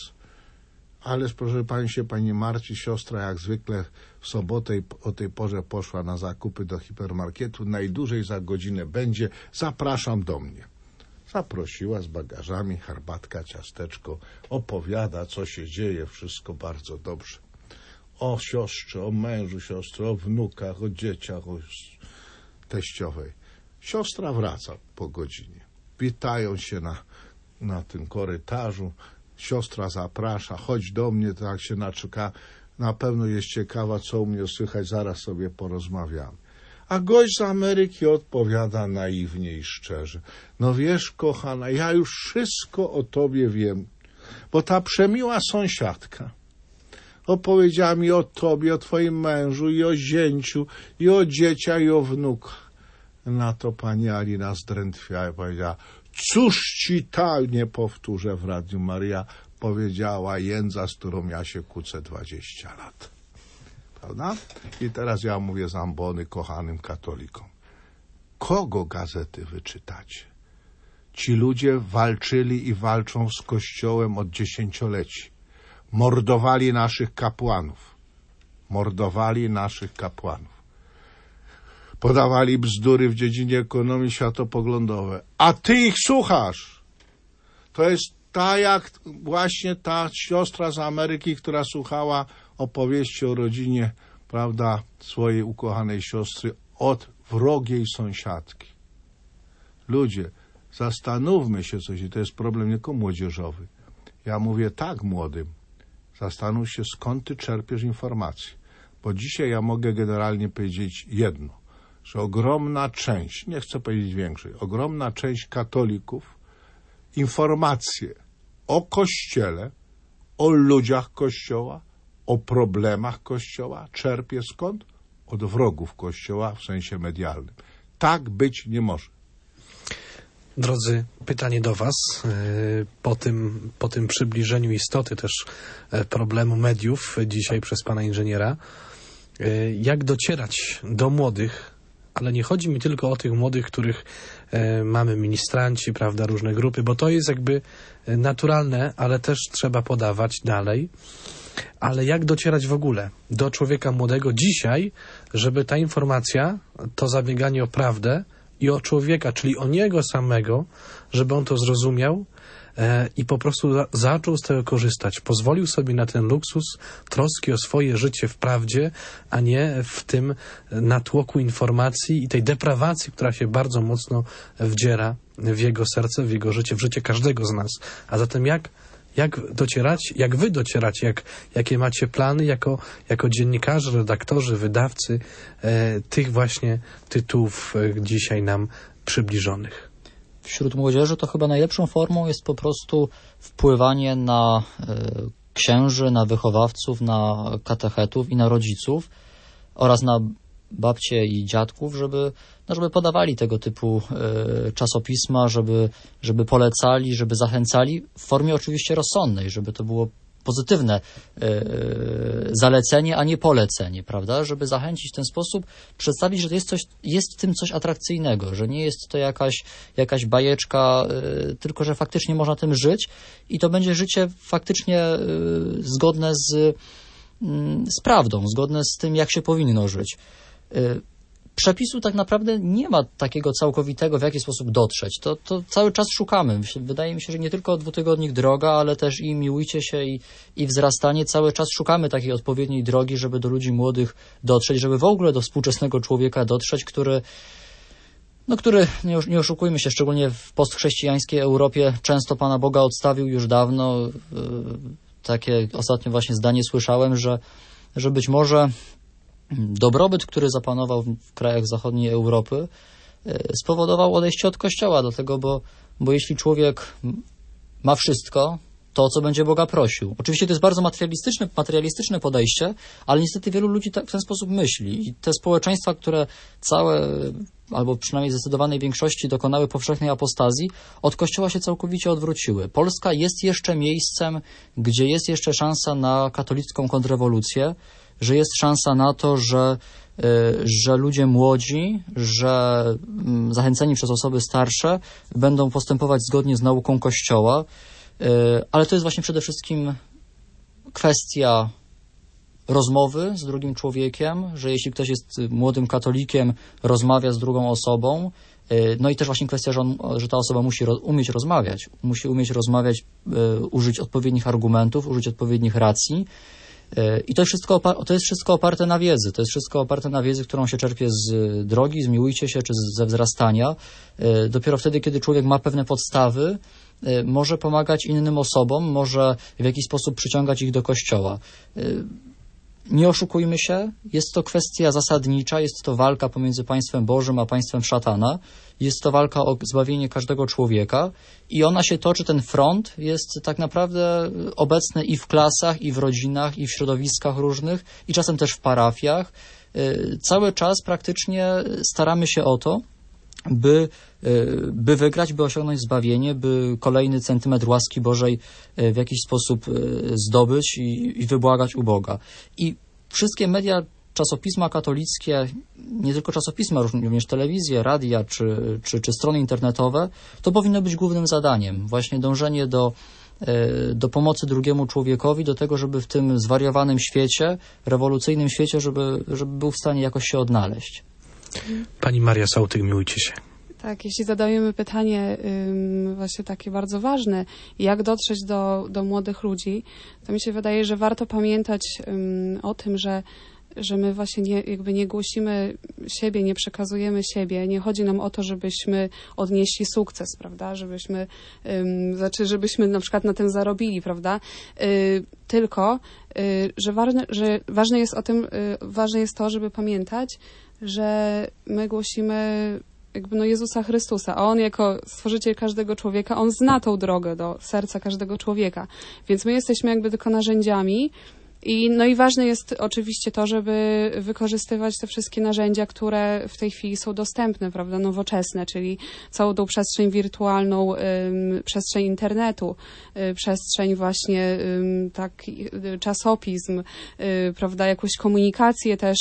Ale proszę pani się pani martwi, siostra jak zwykle w sobotę o tej porze poszła na zakupy do hipermarketu, najdłużej za godzinę będzie, zapraszam do mnie. Zaprosiła z bagażami, herbatka, ciasteczko, opowiada, co się dzieje, wszystko bardzo dobrze. O siostrze, o mężu siostry, o wnukach, o dzieciach, o teściowej. Siostra wraca po godzinie. Witają się na tym korytarzu. Siostra zaprasza, chodź do mnie, tak się naczeka. Na pewno jest ciekawa, co u mnie słychać, zaraz sobie porozmawiamy. A gość z Ameryki odpowiada naiwnie i szczerze. Wiesz, kochana, ja już wszystko o tobie wiem, bo ta przemiła sąsiadka opowiedziała mi o tobie, o twoim mężu i o zięciu, i o dzieciach, i o wnukach. Na to pani Alina zdrętwiała i powiedziała, cóż ci nie powtórzę w Radiu Maryja, powiedziała jędza, z którą ja się kłócę 20 lat. Prawda? I teraz ja mówię z ambony kochanym katolikom. Kogo gazety wy czytacie? Ci ludzie walczyli i walczą z Kościołem od dziesięcioleci. Mordowali naszych kapłanów. Mordowali naszych kapłanów. Podawali bzdury w dziedzinie ekonomii światopoglądowej. A ty ich słuchasz. To jest jak właśnie ta siostra z Ameryki, która słuchała opowieści o rodzinie, prawda, swojej ukochanej siostry od wrogiej sąsiadki. Ludzie, zastanówmy się coś, i to jest problem nie tylko młodzieżowy. Ja mówię tak młodym, zastanów się, skąd ty czerpiesz informacje. Bo dzisiaj ja mogę generalnie powiedzieć jedno, że ogromna część, nie chcę powiedzieć większej, ogromna część katolików informacje o Kościele, o ludziach Kościoła, o problemach Kościoła czerpie skąd? Od wrogów Kościoła w sensie medialnym. Tak być nie może. Drodzy, pytanie do was. Po tym przybliżeniu istoty też problemu mediów dzisiaj przez pana inżyniera, jak docierać do młodych, ale nie chodzi mi tylko o tych młodych, których mamy ministranci, prawda, różne grupy, bo to jest jakby naturalne, ale też trzeba podawać dalej. Ale jak docierać w ogóle do człowieka młodego dzisiaj, żeby ta informacja, to zabieganie o prawdę i o człowieka, czyli o niego samego, żeby on to zrozumiał i po prostu zaczął z tego korzystać. Pozwolił sobie na ten luksus troski o swoje życie w prawdzie, a nie w tym natłoku informacji i tej deprawacji, która się bardzo mocno wdziera w jego serce, w jego życie, w życie każdego z nas. A zatem Jak docierać, jak wy docieracie, jakie macie plany jako dziennikarze, redaktorzy, wydawcy tych właśnie tytułów dzisiaj nam przybliżonych? Wśród młodzieży to chyba najlepszą formą jest po prostu wpływanie na księży, na wychowawców, na katechetów i na rodziców oraz na babcie i dziadków, żeby podawali tego typu czasopisma, żeby polecali, żeby zachęcali w formie oczywiście rozsądnej, żeby to było pozytywne zalecenie, a nie polecenie, prawda? Żeby zachęcić w ten sposób, przedstawić, że jest w tym coś atrakcyjnego, że nie jest to jakaś bajeczka, tylko że faktycznie można tym żyć i to będzie życie faktycznie zgodne z prawdą, zgodne z tym, jak się powinno żyć. Przepisu tak naprawdę nie ma takiego całkowitego, w jaki sposób dotrzeć. To cały czas szukamy. Wydaje mi się, że nie tylko dwutygodnik droga, ale też i miłujcie się i wzrastanie. Cały czas szukamy takiej odpowiedniej drogi, żeby do ludzi młodych dotrzeć, żeby w ogóle do współczesnego człowieka dotrzeć, który, nie oszukujmy się, szczególnie w postchrześcijańskiej Europie często Pana Boga odstawił już dawno. Takie ostatnio właśnie zdanie słyszałem, że być może dobrobyt, który zapanował w krajach zachodniej Europy, spowodował odejście od Kościoła, dlatego, bo jeśli człowiek ma wszystko, to o co będzie Boga prosił. Oczywiście to jest bardzo materialistyczne podejście, ale niestety wielu ludzi w ten sposób myśli i te społeczeństwa, które albo przynajmniej zdecydowanej większości dokonały powszechnej apostazji, od Kościoła się całkowicie odwróciły. Polska jest jeszcze miejscem, gdzie jest jeszcze szansa na katolicką kontrrewolucję, że jest szansa na to, że ludzie młodzi, że zachęceni przez osoby starsze będą postępować zgodnie z nauką Kościoła, ale to jest właśnie przede wszystkim kwestia rozmowy z drugim człowiekiem, że jeśli ktoś jest młodym katolikiem, rozmawia z drugą osobą, no i też właśnie kwestia, że ta osoba musi umieć rozmawiać, użyć odpowiednich argumentów, użyć odpowiednich racji. I to jest wszystko oparte na wiedzy. To jest wszystko oparte na wiedzy, którą się czerpie z drogi, z miłujcie się, czy ze wzrastania. Dopiero wtedy, kiedy człowiek ma pewne podstawy, może pomagać innym osobom, może w jakiś sposób przyciągać ich do Kościoła. Nie oszukujmy się, jest to kwestia zasadnicza, jest to walka pomiędzy państwem Bożym a państwem szatana, jest to walka o zbawienie każdego człowieka i ona się toczy, ten front jest tak naprawdę obecny i w klasach, i w rodzinach, i w środowiskach różnych, i czasem też w parafiach. Cały czas praktycznie staramy się o to, by wygrać, by osiągnąć zbawienie, by kolejny centymetr łaski Bożej w jakiś sposób zdobyć i wybłagać u Boga. I wszystkie media, czasopisma katolickie, nie tylko czasopisma, również telewizje, radia czy strony internetowe, to powinno być głównym zadaniem. Właśnie dążenie do pomocy drugiemu człowiekowi, do tego, żeby w tym zwariowanym świecie, rewolucyjnym świecie, żeby był w stanie jakoś się odnaleźć. Pani Maria Sołtyk, miłujcie się. Tak, jeśli zadajemy pytanie właśnie takie bardzo ważne, jak dotrzeć do młodych ludzi, to mi się wydaje, że warto pamiętać o tym, że my właśnie nie głosimy siebie, nie przekazujemy siebie. Nie chodzi nam o to, żebyśmy odnieśli sukces, prawda? Żebyśmy na przykład na tym zarobili, prawda? Tylko, że ważne jest to, żeby pamiętać, że my głosimy Jezusa Chrystusa, a On jako stworzyciel każdego człowieka, On zna tą drogę do serca każdego człowieka. Więc my jesteśmy tylko narzędziami i ważne jest oczywiście to, żeby wykorzystywać te wszystkie narzędzia, które w tej chwili są dostępne, prawda, nowoczesne, czyli całą tą przestrzeń wirtualną, przestrzeń internetu, przestrzeń właśnie czasopism, prawda, jakąś komunikację też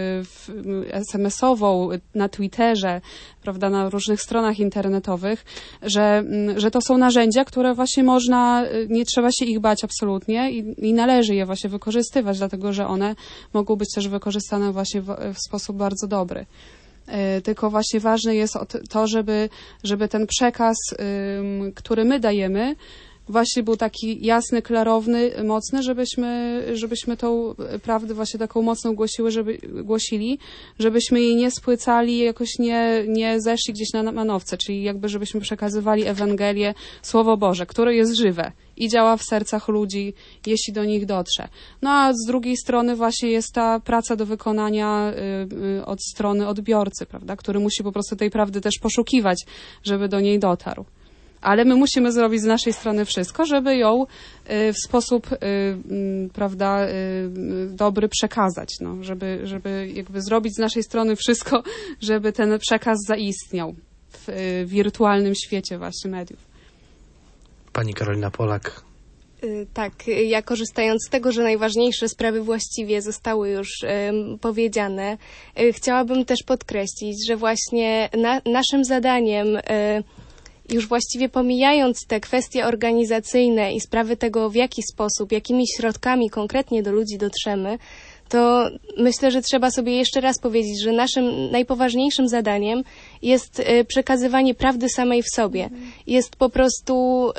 SMS-ową na Twitterze, prawda, na różnych stronach internetowych, że to są narzędzia, które właśnie nie trzeba się ich bać absolutnie i należy je właśnie wykorzystywać, dlatego że one mogą być też wykorzystane właśnie w sposób bardzo dobry. Tylko właśnie ważne jest to, żeby ten przekaz, który my dajemy, właśnie był taki jasny, klarowny, mocny, żebyśmy tą prawdę właśnie taką mocną głosili, żebyśmy jej nie spłycali, jakoś nie zeszli gdzieś na manowce, czyli jakby żebyśmy przekazywali Ewangelię, Słowo Boże, które jest żywe i działa w sercach ludzi, jeśli do nich dotrze. No a z drugiej strony właśnie jest ta praca do wykonania od strony odbiorcy, prawda, który musi po prostu tej prawdy też poszukiwać, żeby do niej dotarł. Ale my musimy zrobić z naszej strony wszystko, żeby ją w sposób, prawda, dobry przekazać, no, żeby jakby zrobić z naszej strony wszystko, żeby ten przekaz zaistniał w wirtualnym świecie właśnie mediów. Pani Karolina Polak. Tak, ja korzystając z tego, że najważniejsze sprawy właściwie zostały już powiedziane, chciałabym też podkreślić, że właśnie naszym zadaniem, już właściwie pomijając te kwestie organizacyjne i sprawy tego, w jaki sposób, jakimi środkami konkretnie do ludzi dotrzemy, to myślę, że trzeba sobie jeszcze raz powiedzieć, że naszym najpoważniejszym zadaniem jest przekazywanie prawdy samej w sobie. Jest po prostu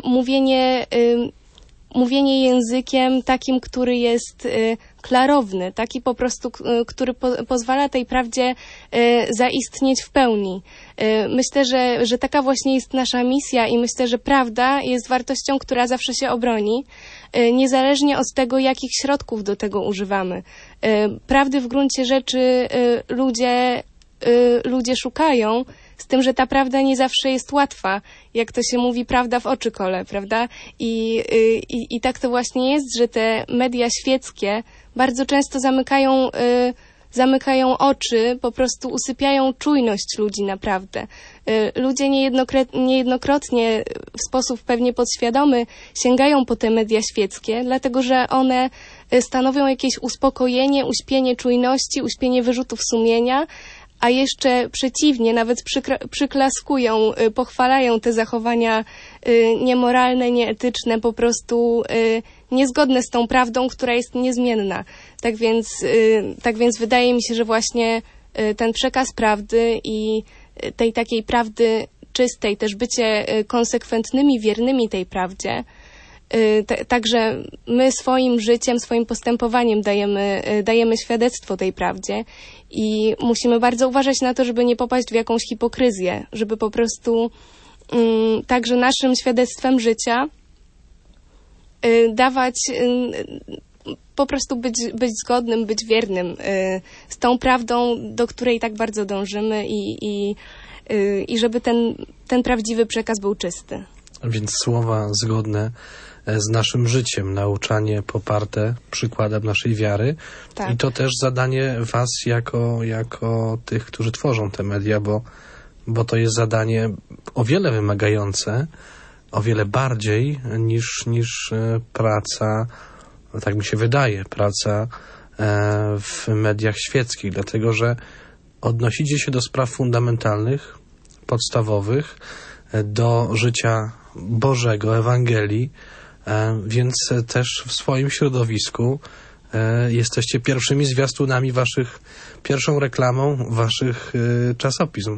mówienie językiem takim, który jest klarowny, taki po prostu, który pozwala tej prawdzie zaistnieć w pełni. Myślę, że taka właśnie jest nasza misja i myślę, że prawda jest wartością, która zawsze się obroni, niezależnie od tego, jakich środków do tego używamy. Prawdy w gruncie rzeczy ludzie szukają, z tym, że ta prawda nie zawsze jest łatwa. Jak to się mówi, prawda w oczy kole, prawda? I tak to właśnie jest, że te media świeckie bardzo często zamykają oczy, po prostu usypiają czujność ludzi naprawdę. Ludzie niejednokrotnie w sposób pewnie podświadomy sięgają po te media świeckie, dlatego że one stanowią jakieś uspokojenie, uśpienie czujności, uśpienie wyrzutów sumienia, a jeszcze przeciwnie, nawet przyklaskują, pochwalają te zachowania niemoralne, nieetyczne, po prostu niezgodne z tą prawdą, która jest niezmienna. Tak więc wydaje mi się, że właśnie ten przekaz prawdy i tej takiej prawdy czystej, też bycie konsekwentnymi, wiernymi tej prawdzie, także my swoim życiem, swoim postępowaniem dajemy świadectwo tej prawdzie i musimy bardzo uważać na to, żeby nie popaść w jakąś hipokryzję, żeby po prostu także naszym świadectwem życia dawać, po prostu być zgodnym, być wiernym z tą prawdą, do której tak bardzo dążymy i żeby ten prawdziwy przekaz był czysty. Więc słowa zgodne z naszym życiem, nauczanie poparte przykładem naszej wiary. Tak. I to też zadanie was jako tych, którzy tworzą te media, bo to jest zadanie o wiele wymagające, o wiele bardziej niż praca, tak mi się wydaje, praca w mediach świeckich, dlatego że odnosicie się do spraw fundamentalnych, podstawowych, do życia Bożego, Ewangelii, więc też w swoim środowisku jesteście pierwszymi zwiastunami pierwszą reklamą waszych czasopism.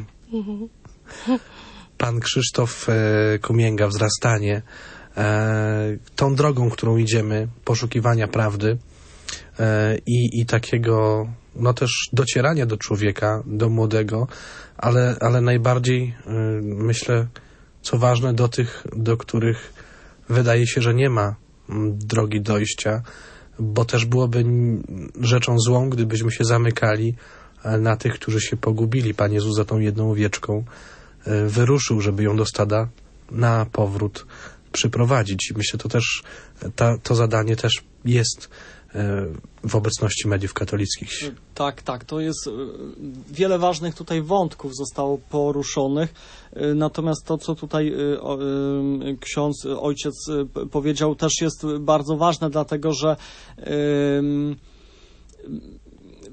Pan Krzysztof Kumięga, Wzrastanie, tą drogą, którą idziemy, poszukiwania prawdy i takiego też docierania do człowieka, do młodego, ale najbardziej myślę, co ważne, do tych, do których wydaje się, że nie ma drogi dojścia, bo też byłoby rzeczą złą, gdybyśmy się zamykali na tych, którzy się pogubili. Pan Jezus za tą jedną owieczką wyruszył, żeby ją do stada na powrót przyprowadzić. I myślę, to też to zadanie też jest w obecności mediów katolickich. Tak, to jest wiele ważnych tutaj wątków zostało poruszonych, natomiast to, co tutaj ojciec powiedział, też jest bardzo ważne, dlatego że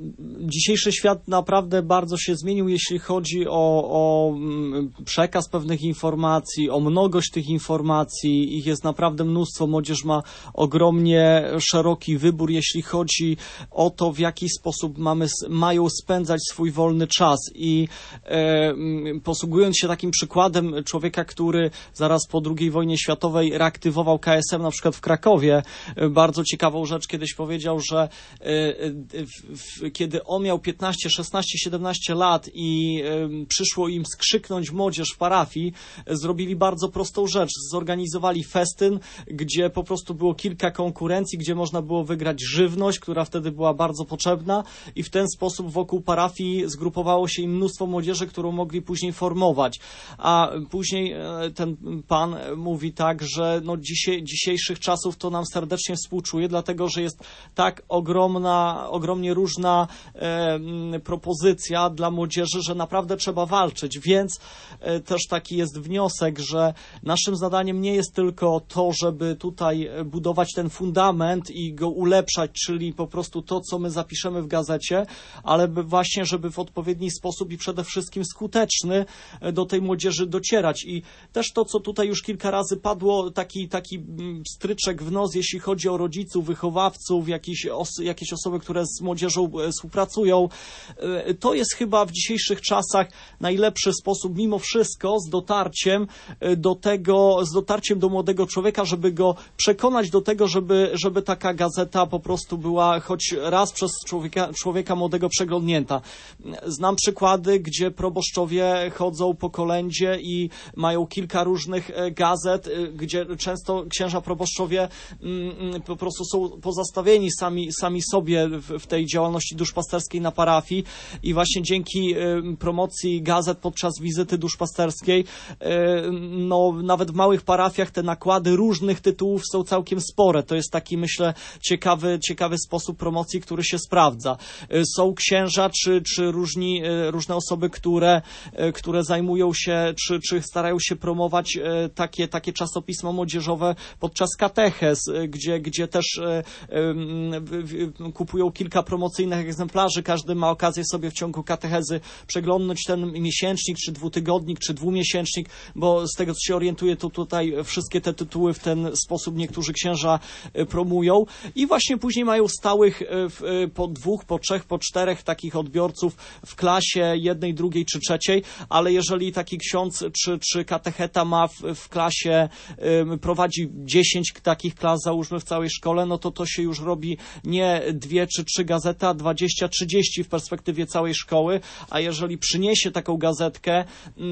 dzisiejszy świat naprawdę bardzo się zmienił, jeśli chodzi o przekaz pewnych informacji, o mnogość tych informacji. Ich jest naprawdę mnóstwo. Młodzież ma ogromnie szeroki wybór, jeśli chodzi o to, w jaki sposób mają spędzać swój wolny czas. I posługując się takim przykładem człowieka, który zaraz po II wojnie światowej reaktywował KSM na przykład w Krakowie, bardzo ciekawą rzecz kiedyś powiedział, że kiedy on miał 15, 16, 17 lat i przyszło im skrzyknąć młodzież w parafii, zrobili bardzo prostą rzecz. Zorganizowali festyn, gdzie po prostu było kilka konkurencji, gdzie można było wygrać żywność, która wtedy była bardzo potrzebna, i w ten sposób wokół parafii zgrupowało się im mnóstwo młodzieży, którą mogli później formować. A później ten pan mówi tak, że no dzisiejszych czasów to nam serdecznie współczuje, dlatego że jest tak ogromnie różna propozycja dla młodzieży, że naprawdę trzeba walczyć, więc też taki jest wniosek, że naszym zadaniem nie jest tylko to, żeby tutaj budować ten fundament i go ulepszać, czyli po prostu to, co my zapiszemy w gazecie, ale właśnie, żeby w odpowiedni sposób i przede wszystkim skuteczny do tej młodzieży docierać. I też to, co tutaj już kilka razy padło, taki stryczek w nos, jeśli chodzi o rodziców, wychowawców, jakieś osoby, które z młodzieżą współpracują, to jest chyba w dzisiejszych czasach najlepszy sposób mimo wszystko z dotarciem do młodego człowieka, żeby go przekonać do tego, żeby taka gazeta po prostu była choć raz przez człowieka młodego przeglądnięta. Znam przykłady, gdzie proboszczowie chodzą po kolędzie i mają kilka różnych gazet, gdzie często księża proboszczowie po prostu są pozostawieni sami sobie w tej działalności duszpasterskiej na parafii i właśnie dzięki promocji gazet podczas wizyty duszpasterskiej, no nawet w małych parafiach te nakłady różnych tytułów są całkiem spore. To jest taki, myślę, ciekawy sposób promocji, który się sprawdza. Są księża czy różne osoby, które zajmują się, czy starają się promować takie czasopismo młodzieżowe podczas katechez, gdzie też kupują kilka promocyjnych egzemplarzy. Każdy ma okazję sobie w ciągu katechezy przeglądnąć ten miesięcznik, czy dwutygodnik, czy dwumiesięcznik, bo z tego, co się orientuję, to tutaj wszystkie te tytuły w ten sposób niektórzy księża promują i właśnie później mają stałych po 2, po 3, po 4 takich odbiorców w klasie 1, 2 czy 3, ale jeżeli taki ksiądz czy katecheta ma w klasie, prowadzi 10 takich klas, załóżmy w całej szkole, no to się już robi nie 2 czy 3 gazety, a 20, 30 w perspektywie całej szkoły, a jeżeli przyniesie taką gazetkę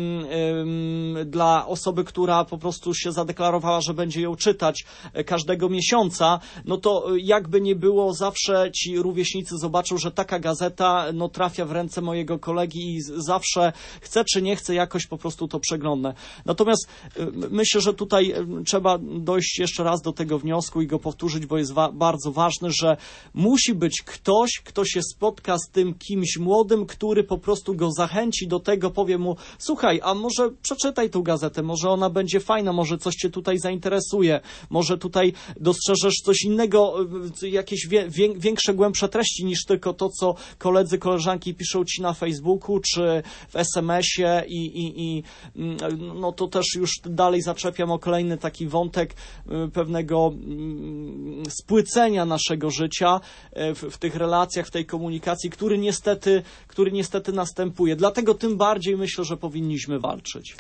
dla osoby, która po prostu się zadeklarowała, że będzie ją czytać każdego miesiąca, no to jakby nie było, zawsze ci rówieśnicy zobaczą, że taka gazeta no, trafia w ręce mojego kolegi i zawsze chce czy nie chce jakoś po prostu to przeglądnę. Natomiast myślę, że tutaj trzeba dojść jeszcze raz do tego wniosku i go powtórzyć, bo jest bardzo ważne, że musi być ktoś, kto się spotka z tym kimś młodym, który po prostu go zachęci do tego, powie mu, słuchaj, a może przeczytaj tą gazetę, może ona będzie fajna, może coś cię tutaj zainteresuje, może tutaj dostrzeżesz coś innego, jakieś większe, głębsze treści niż tylko to, co koledzy, koleżanki piszą ci na Facebooku czy w SMS-ie i no to też już dalej zaczepiam o kolejny taki wątek pewnego spłycenia naszego życia w tych relacjach, w tej komunikacji, który niestety następuje. Dlatego tym bardziej myślę, że powinniśmy walczyć.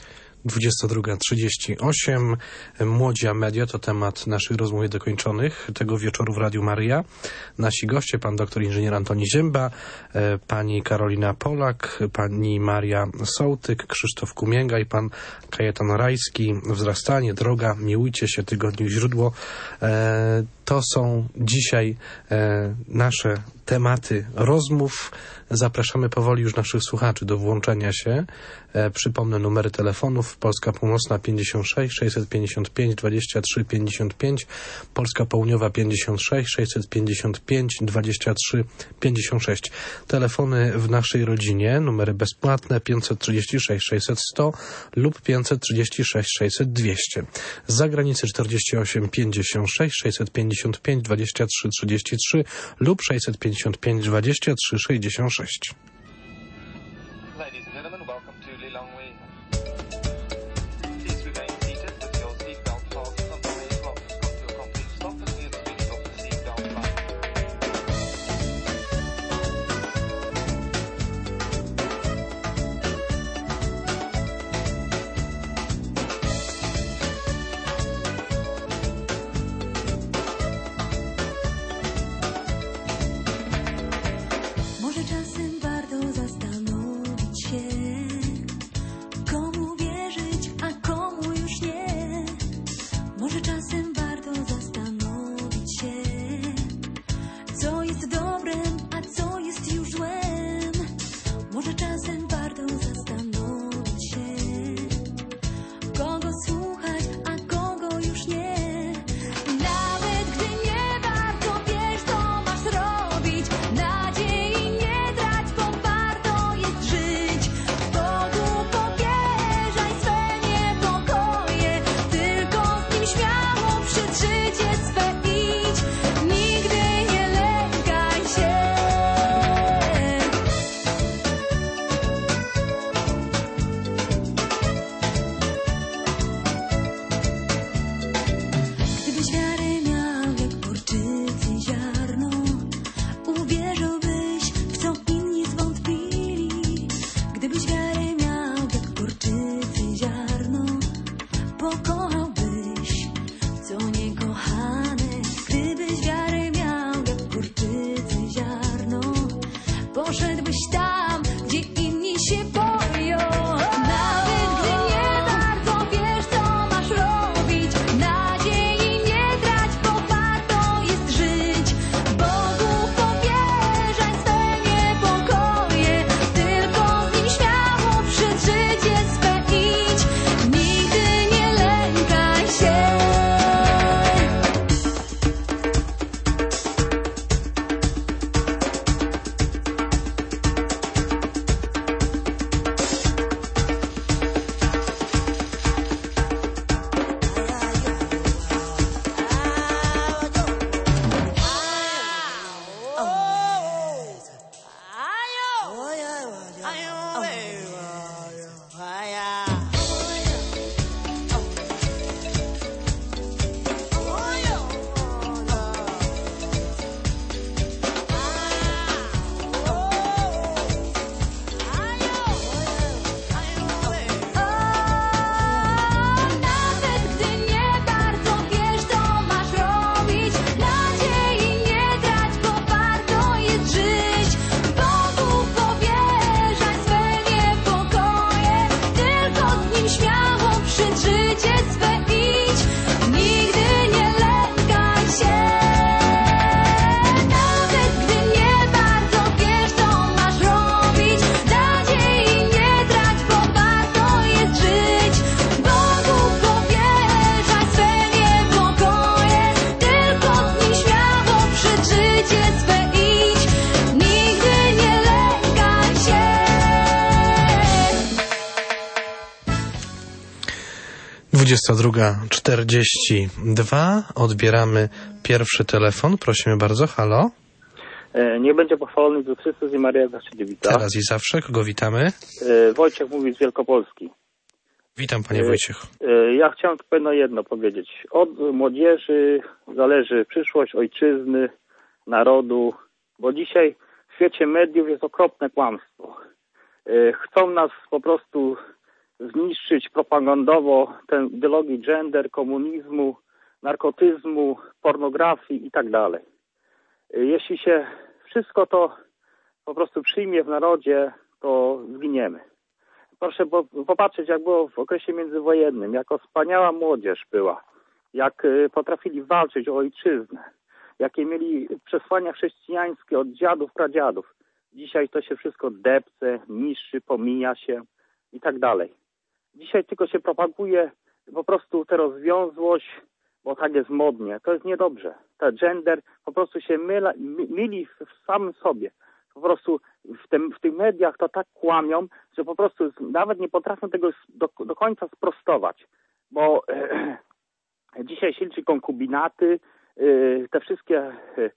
22:38. Młodzi a media to temat naszych rozmów dokończonych tego wieczoru w Radiu Maryja. Nasi goście, pan doktor inżynier Antoni Zięba, pani Karolina Polak, pani Maria Sołtyk, Krzysztof Kumięga i pan Kajetan Rajski. Wzrastanie, droga, miłujcie się, tygodniu źródło. To są dzisiaj nasze tematy rozmów. Zapraszamy powoli już naszych słuchaczy do włączenia się. Przypomnę numery telefonów Kraków, Polska Północna 56 655 23 55, Polska Południowa 56 655 23 56. Telefony w naszej rodzinie, numery bezpłatne 536 600 100 lub 536 600 200. Z zagranicy 48 56 655 23 33 lub 655 23 66. Ladies and gentlemen, welcome to Lilongwe. Please remain seated with your seatbelt fastened until the clock has come to a complete stop and we have switched off the seatbelt light. Może czasem warto zastanowić się, komu wierzyć, a komu już nie. Może czasem warto zastanowić się, co jest dobrem, a co jest już złem. Może czasem warto zastanowić się, kogo słuchać, a kogo już nie. Nawet gdy nie bardzo wiesz, co masz robić, nadziei nie trać, bo warto jest żyć. Bogu powierzaj swe niepokoje, tylko z Nim śmiało przed życie swe idź. Nigdy nie lękaj się. Gdybyś wiarę miał jak porczycy ziarno, uwierzyłbyś w co inni zwątpili. Gdybyś wiarę miał jak porczycy ziarno, pokochałbyś co niekochane. Gdybyś wiarę miał jak porczycy ziarno, poszedłbyś tam, gdzie inni się boją. Nawet gdy nie bardzo wiesz, co masz robić, nadziei nie trać, bo warto jest żyć. Bogu powierzaj swe niepokoje, tylko z Nim śmiało przed życie swe idź. Nigdy nie lękaj się. Nawet gdy nie bardzo wiesz, co masz robić, nadziei nie trać, bo warto jest żyć. Bogu powierzaj swe niepokoje, tylko z Nim śmiało przed życie swe idź. Nigdy nie lękaj się. Nawet gdy nie bardzo wiesz, co masz robić, nadziei nie trać, bo warto jest żyć. Bogu powierzaj swe niepokoje, tylko z Nim śmiało przed życie swe idź. Nigdy nie lękaj się. 22:42. Odbieramy pierwszy telefon. Prosimy bardzo. Halo? Niech będzie pochwalony Jezus Chrystus i Maria zawsze wita. Teraz i zawsze. Kogo witamy? Wojciech mówi z Wielkopolski. Witam, panie Wojciechu. Ja chciałem tylko jedno powiedzieć. Od młodzieży zależy przyszłość ojczyzny, narodu, bo dzisiaj w świecie mediów jest okropne kłamstwo. Chcą nas po prostu zniszczyć propagandowo tę ideologię gender, komunizmu, narkotyzmu, pornografii i tak dalej. Jeśli się wszystko to po prostu przyjmie w narodzie, to zginiemy. Proszę popatrzeć, jak było w okresie międzywojennym, jako wspaniała młodzież była, jak potrafili walczyć o ojczyznę, jakie mieli przesłania chrześcijańskie od dziadów, pradziadów. Dzisiaj to się wszystko depce, niszczy, pomija się i tak dalej. Dzisiaj tylko się propaguje po prostu tę rozwiązłość, bo tak jest modnie. To jest niedobrze. Ten gender po prostu się myli w samym sobie. Po prostu w tych mediach to tak kłamią, że po prostu nawet nie potrafią tego do końca sprostować. Bo dzisiaj silczy konkubinaty, te wszystkie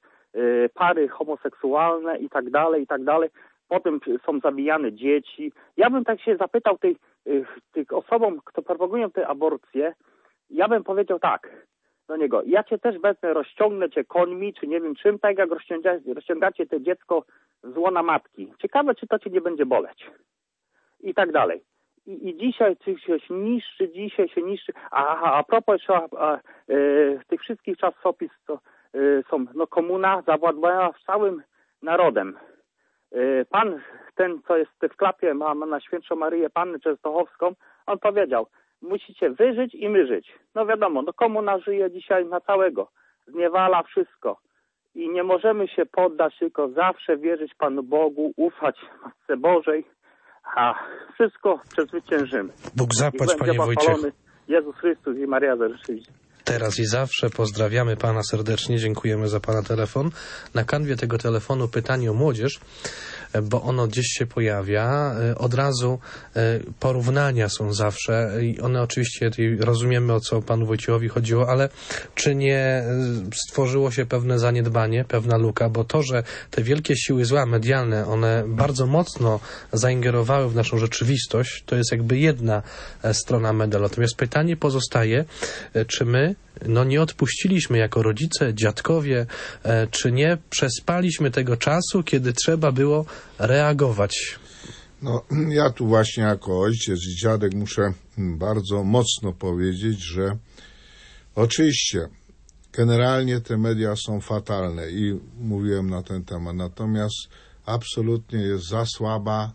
pary homoseksualne i tak dalej. Potem są zabijane dzieci. Ja bym tak się zapytał tych osobom, kto propagują te aborcje, ja bym powiedział tak do niego: ja cię też wezmę, rozciągnę cię końmi, czy nie wiem czym, tak jak rozciągacie to dziecko z łona matki. Ciekawe, czy to cię nie będzie boleć. I tak dalej. I dzisiaj się niszczy. A propos jeszcze tych wszystkich czasopism, co są, komuna zawładnęła całym narodem. Pan, ten co jest w klapie, ma na Świętszą Maryję Pannę Częstochowską, on powiedział: musicie wy żyć i my żyć. No wiadomo, komuna żyje dzisiaj na całego. Zniewala wszystko. I nie możemy się poddać, tylko zawsze wierzyć Panu Bogu, ufać Matce Bożej, a wszystko przezwyciężymy. Bóg zapłać, Panie Wojciechu. Jezus Chrystus i Maria Zarzyszyńska. Teraz i zawsze pozdrawiamy Pana serdecznie, dziękujemy za Pana telefon. Na kanwie tego telefonu pytanie o młodzież, bo ono gdzieś się pojawia. Od razu porównania są zawsze i one oczywiście, rozumiemy, o co Panu Wojciechowi chodziło, ale czy nie stworzyło się pewne zaniedbanie, pewna luka, bo to, że te wielkie siły zła medialne, one bardzo mocno zaingerowały w naszą rzeczywistość, to jest jakby jedna strona medalu. Natomiast pytanie pozostaje, czy my nie odpuściliśmy jako rodzice, dziadkowie, czy nie przespaliśmy tego czasu, kiedy trzeba było reagować? Ja tu właśnie jako ojciec i dziadek muszę bardzo mocno powiedzieć, że oczywiście generalnie te media są fatalne i mówiłem na ten temat, natomiast absolutnie jest za słaba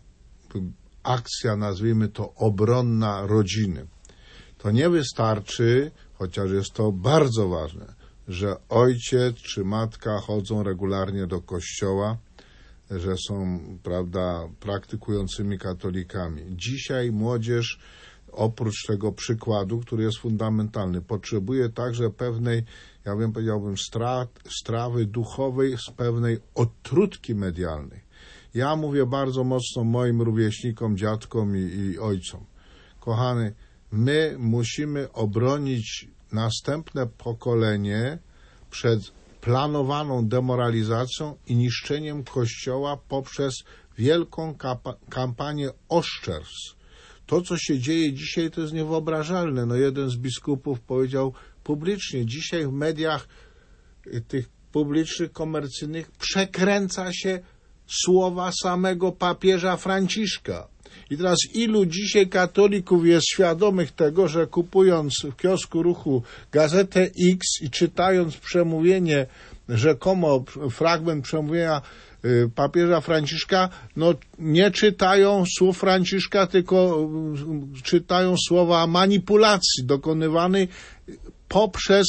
akcja, nazwijmy to obronna rodziny. To nie wystarczy, chociaż jest to bardzo ważne, że ojciec czy matka chodzą regularnie do kościoła, że są, praktykującymi katolikami. Dzisiaj młodzież, oprócz tego przykładu, który jest fundamentalny, potrzebuje także pewnej, powiedziałbym, strawy duchowej z pewnej odtrutki medialnej. Ja mówię bardzo mocno moim rówieśnikom, dziadkom i ojcom: kochany, my musimy obronić następne pokolenie przed planowaną demoralizacją i niszczeniem Kościoła poprzez wielką kampanię oszczerstw. To, co się dzieje dzisiaj, to jest niewyobrażalne. Jeden z biskupów powiedział publicznie: dzisiaj w mediach tych publicznych, komercyjnych przekręca się słowa samego papieża Franciszka. I teraz ilu dzisiaj katolików jest świadomych tego, że kupując w kiosku Ruchu gazetę X i czytając przemówienie, rzekomo fragment przemówienia papieża Franciszka, nie czytają słów Franciszka, tylko czytają słowa manipulacji dokonywanej poprzez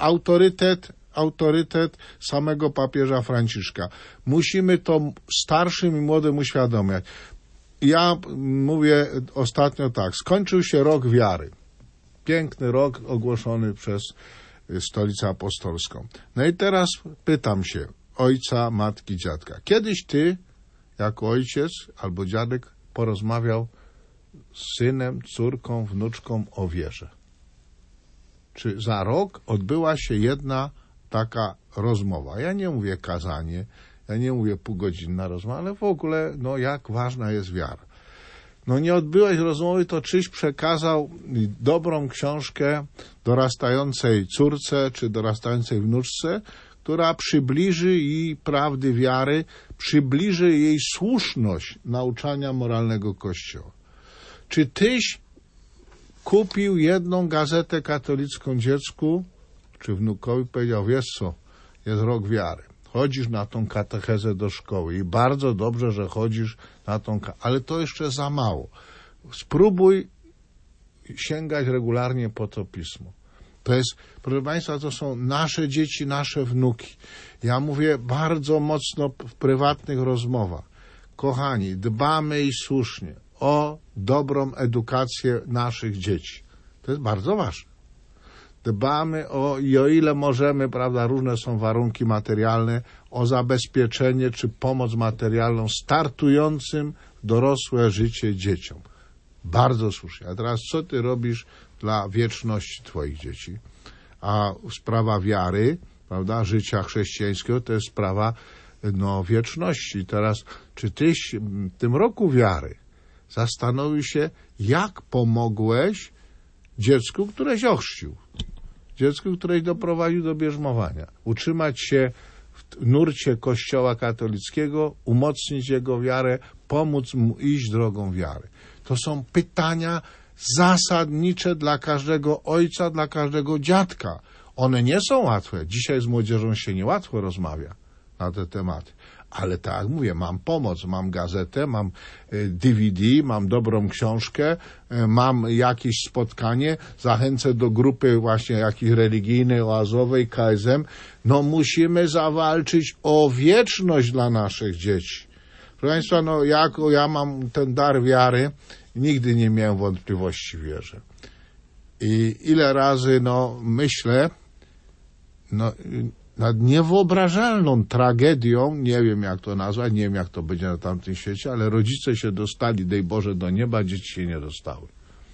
autorytet samego papieża Franciszka. Musimy to starszym i młodym uświadamiać. Ja mówię ostatnio tak: skończył się rok wiary. Piękny rok ogłoszony przez Stolicę Apostolską. I teraz pytam się ojca, matki, dziadka: kiedyś ty, jako ojciec albo dziadek, porozmawiał z synem, córką, wnuczką o wierze? Czy za rok odbyła się jedna taka rozmowa? Ja nie mówię kazanie, ja nie mówię półgodzinna rozmowa, ale w ogóle, jak ważna jest wiara. Nie odbyłeś rozmowy, to czyś przekazał dobrą książkę dorastającej córce czy dorastającej wnuczce, która przybliży jej prawdy wiary, przybliży jej słuszność nauczania moralnego Kościoła. Czy tyś kupił jedną gazetę katolicką dziecku czy wnukowi, powiedział: wiesz co, jest rok wiary, chodzisz na tą katechezę do szkoły i bardzo dobrze, że chodzisz na tą, ale to jeszcze za mało. Spróbuj sięgać regularnie po to pismo. To jest, proszę Państwa, to są nasze dzieci, nasze wnuki. Ja mówię bardzo mocno w prywatnych rozmowach: kochani, dbamy i słusznie o dobrą edukację naszych dzieci. To jest bardzo ważne. Dbamy i o ile możemy, prawda, różne są warunki materialne, o zabezpieczenie czy pomoc materialną startującym w dorosłe życie dzieciom. Bardzo słusznie. A teraz co ty robisz dla wieczności twoich dzieci? A sprawa wiary, prawda, życia chrześcijańskiego to jest sprawa wieczności. Teraz, czy tyś w tym roku wiary zastanowił się, jak pomogłeś dziecku, któreś ochrzcił, dziecku, któreś doprowadził do bierzmowania, utrzymać się w nurcie Kościoła katolickiego, umocnić jego wiarę, pomóc mu iść drogą wiary. To są pytania zasadnicze dla każdego ojca, dla każdego dziadka. One nie są łatwe. Dzisiaj z młodzieżą się niełatwo rozmawia na te tematy. Ale tak jak mówię, mam pomoc, mam gazetę, mam DVD, mam dobrą książkę, mam jakieś spotkanie, zachęcę do grupy właśnie jakiejś religijnej, oazowej, KSM. Musimy zawalczyć o wieczność dla naszych dzieci. Proszę Państwa, ja mam ten dar wiary, nigdy nie miałem wątpliwości w wierze. I ile razy, myślę, nad niewyobrażalną tragedią, nie wiem jak to nazwać, nie wiem jak to będzie na tamtym świecie, ale rodzice się dostali, daj Boże, do nieba, dzieci się nie dostały.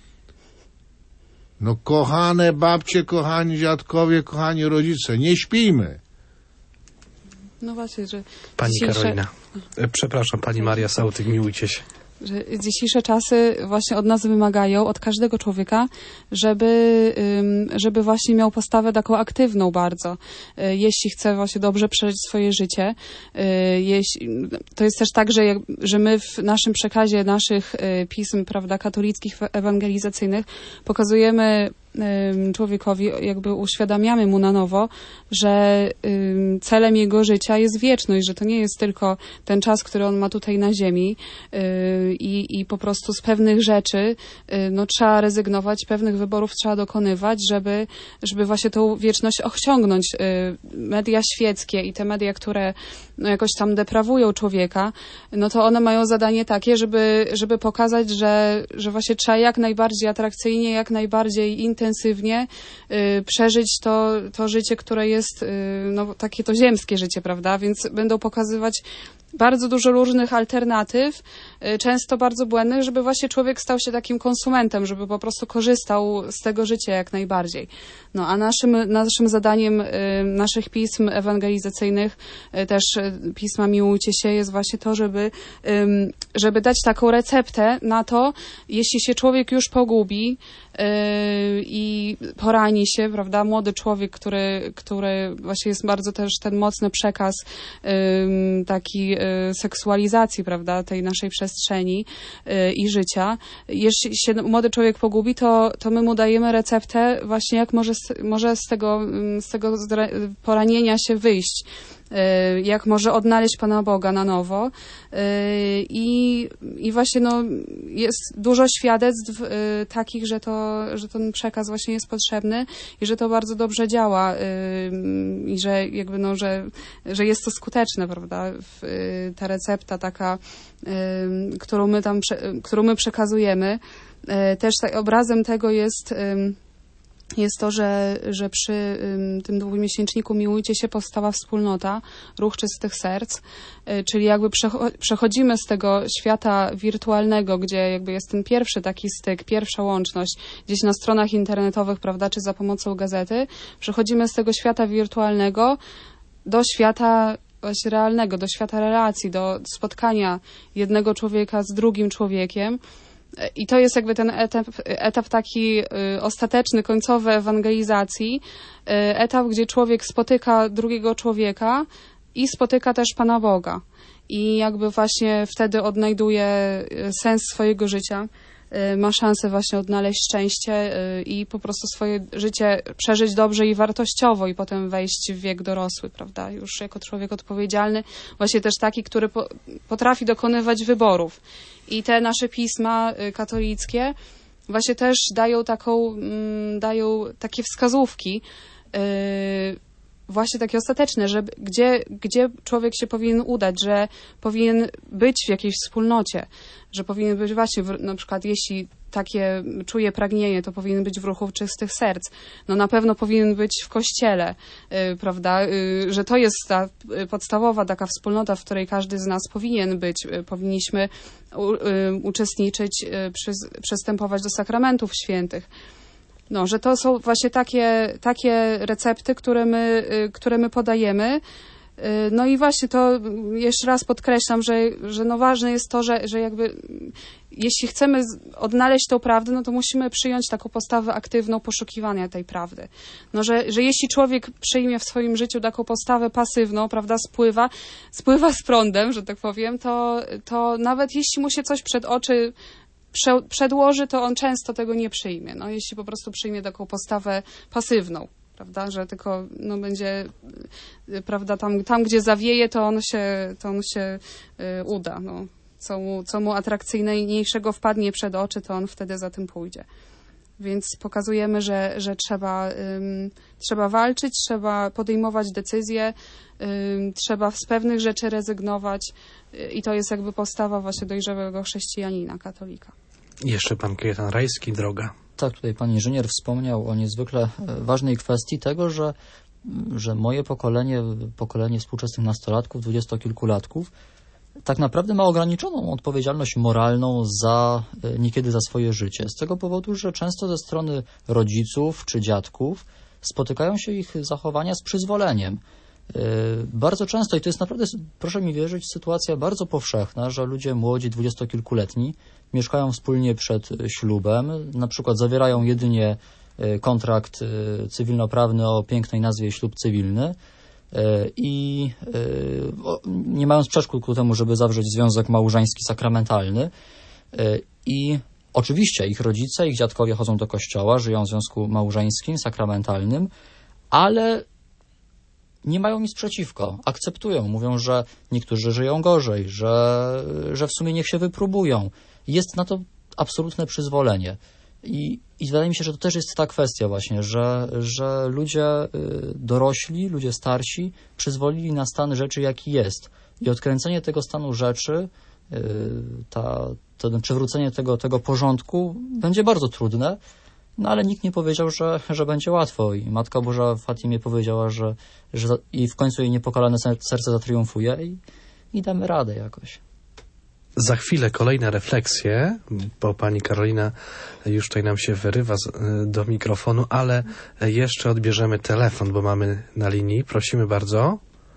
Kochane babcie, kochani dziadkowie, kochani rodzice, nie śpijmy. No właśnie, że Pani Karolina. Przepraszam, pani Maria Sautyk, miłujcie się. Że dzisiejsze czasy właśnie od nas wymagają, od każdego człowieka, żeby właśnie miał postawę taką aktywną bardzo. Jeśli chce właśnie dobrze przeżyć swoje życie. To jest też tak, że my w naszym przekazie naszych pism, prawda, katolickich, ewangelizacyjnych pokazujemy człowiekowi, jakby uświadamiamy mu na nowo, że celem jego życia jest wieczność, że to nie jest tylko ten czas, który on ma tutaj na ziemi i po prostu z pewnych rzeczy trzeba rezygnować, pewnych wyborów trzeba dokonywać, żeby właśnie tą wieczność osiągnąć. Media świeckie i te media, które jakoś tam deprawują człowieka, to one mają zadanie takie, żeby pokazać, że właśnie trzeba jak najbardziej atrakcyjnie, jak najbardziej intensywnie przeżyć to życie, które jest takie to ziemskie życie, prawda? Więc będą pokazywać bardzo dużo różnych alternatyw, często bardzo błędnych, żeby właśnie człowiek stał się takim konsumentem, żeby po prostu korzystał z tego życia jak najbardziej. A naszym zadaniem naszych pism ewangelizacyjnych, też pisma Miłujcie się, jest właśnie to, żeby dać taką receptę na to, jeśli się człowiek już pogubi i porani się, prawda, młody człowiek, który właśnie jest bardzo też ten mocny przekaz taki seksualizacji, prawda, tej naszej przestrzeni i życia. Jeśli się młody człowiek pogubi, to my mu dajemy receptę właśnie, jak może z tego poranienia się wyjść. Jak może odnaleźć Pana Boga na nowo. I właśnie jest dużo świadectw takich, że ten przekaz właśnie jest potrzebny i że to bardzo dobrze działa i że jakby że jest to skuteczne, prawda? Ta recepta taka, którą my przekazujemy. Też obrazem tego jest to, że przy tym dwumiesięczniku Miłujcie się powstała wspólnota Ruch Czystych Serc, czyli jakby przechodzimy z tego świata wirtualnego, gdzie jakby jest ten pierwszy taki styk, pierwsza łączność gdzieś na stronach internetowych, prawda, czy za pomocą gazety, przechodzimy z tego świata wirtualnego do świata właśnie realnego, do świata relacji, do spotkania jednego człowieka z drugim człowiekiem. I to jest jakby ten etap taki ostateczny, końcowy ewangelizacji. Etap, gdzie człowiek spotyka drugiego człowieka i spotyka też Pana Boga. I jakby właśnie wtedy odnajduje sens swojego życia. Ma szansę właśnie odnaleźć szczęście i po prostu swoje życie przeżyć dobrze i wartościowo i potem wejść w wiek dorosły, prawda? Już jako człowiek odpowiedzialny, właśnie też taki, który potrafi dokonywać wyborów. I te nasze pisma katolickie właśnie też dają takie wskazówki, właśnie takie ostateczne, że gdzie człowiek się powinien udać, że powinien być w jakiejś wspólnocie, że powinien być właśnie, na przykład jeśli takie czuje pragnienie, to powinien być w ruchu czystych serc. No na pewno powinien być w kościele, prawda, że to jest ta podstawowa taka wspólnota, w której każdy z nas powinien być. Powinniśmy uczestniczyć, przystępować do sakramentów świętych. No, że to są właśnie takie recepty, które my podajemy. No i właśnie to jeszcze raz podkreślam, że no ważne jest to, że jakby jeśli chcemy odnaleźć tą prawdę, no to musimy przyjąć taką postawę aktywną poszukiwania tej prawdy. No, że jeśli człowiek przyjmie w swoim życiu taką postawę pasywną, prawda, spływa z prądem, że tak powiem, to nawet jeśli mu się coś przed oczy przedłoży, to on często tego nie przyjmie. No, jeśli po prostu przyjmie taką postawę pasywną, prawda, że tylko no, będzie, prawda, tam gdzie zawieje, to on się uda. No. Co mu atrakcyjniejszego wpadnie przed oczy, to on wtedy za tym pójdzie. Więc pokazujemy, że trzeba walczyć, trzeba podejmować decyzje, trzeba z pewnych rzeczy rezygnować i to jest jakby postawa właśnie dojrzałego chrześcijanina, katolika. I jeszcze pan Kajetan Rajski, Droga. Tak, tutaj pan inżynier wspomniał o niezwykle ważnej kwestii tego, że moje pokolenie współczesnych nastolatków, dwudziestokilkulatków, tak naprawdę ma ograniczoną odpowiedzialność moralną niekiedy za swoje życie. Z tego powodu, że często ze strony rodziców czy dziadków spotykają się ich zachowania z przyzwoleniem. Bardzo często, i to jest naprawdę, proszę mi wierzyć, sytuacja bardzo powszechna, że ludzie młodzi, dwudziestokilkuletni, mieszkają wspólnie przed ślubem, na przykład zawierają jedynie kontrakt cywilnoprawny o pięknej nazwie ślub cywilny i nie mając przeszkód ku temu, żeby zawrzeć związek małżeński sakramentalny. I oczywiście ich rodzice, ich dziadkowie chodzą do kościoła, żyją w związku małżeńskim, sakramentalnym, ale nie mają nic przeciwko, akceptują, mówią, że niektórzy żyją gorzej, że w sumie niech się wypróbują. Jest na to absolutne przyzwolenie. I wydaje mi się, że to też jest ta kwestia właśnie, że ludzie dorośli, ludzie starsi przyzwolili na stan rzeczy, jaki jest. I odkręcenie tego stanu rzeczy, przywrócenie tego porządku będzie bardzo trudne, no ale nikt nie powiedział, że będzie łatwo. I Matka Boża w Fatimie powiedziała, że i w końcu jej niepokalane serce zatriumfuje i damy radę jakoś. Za chwilę kolejne refleksje, bo pani Karolina już tutaj nam się wyrywa do mikrofonu, ale jeszcze odbierzemy telefon, bo mamy na linii. Prosimy bardzo.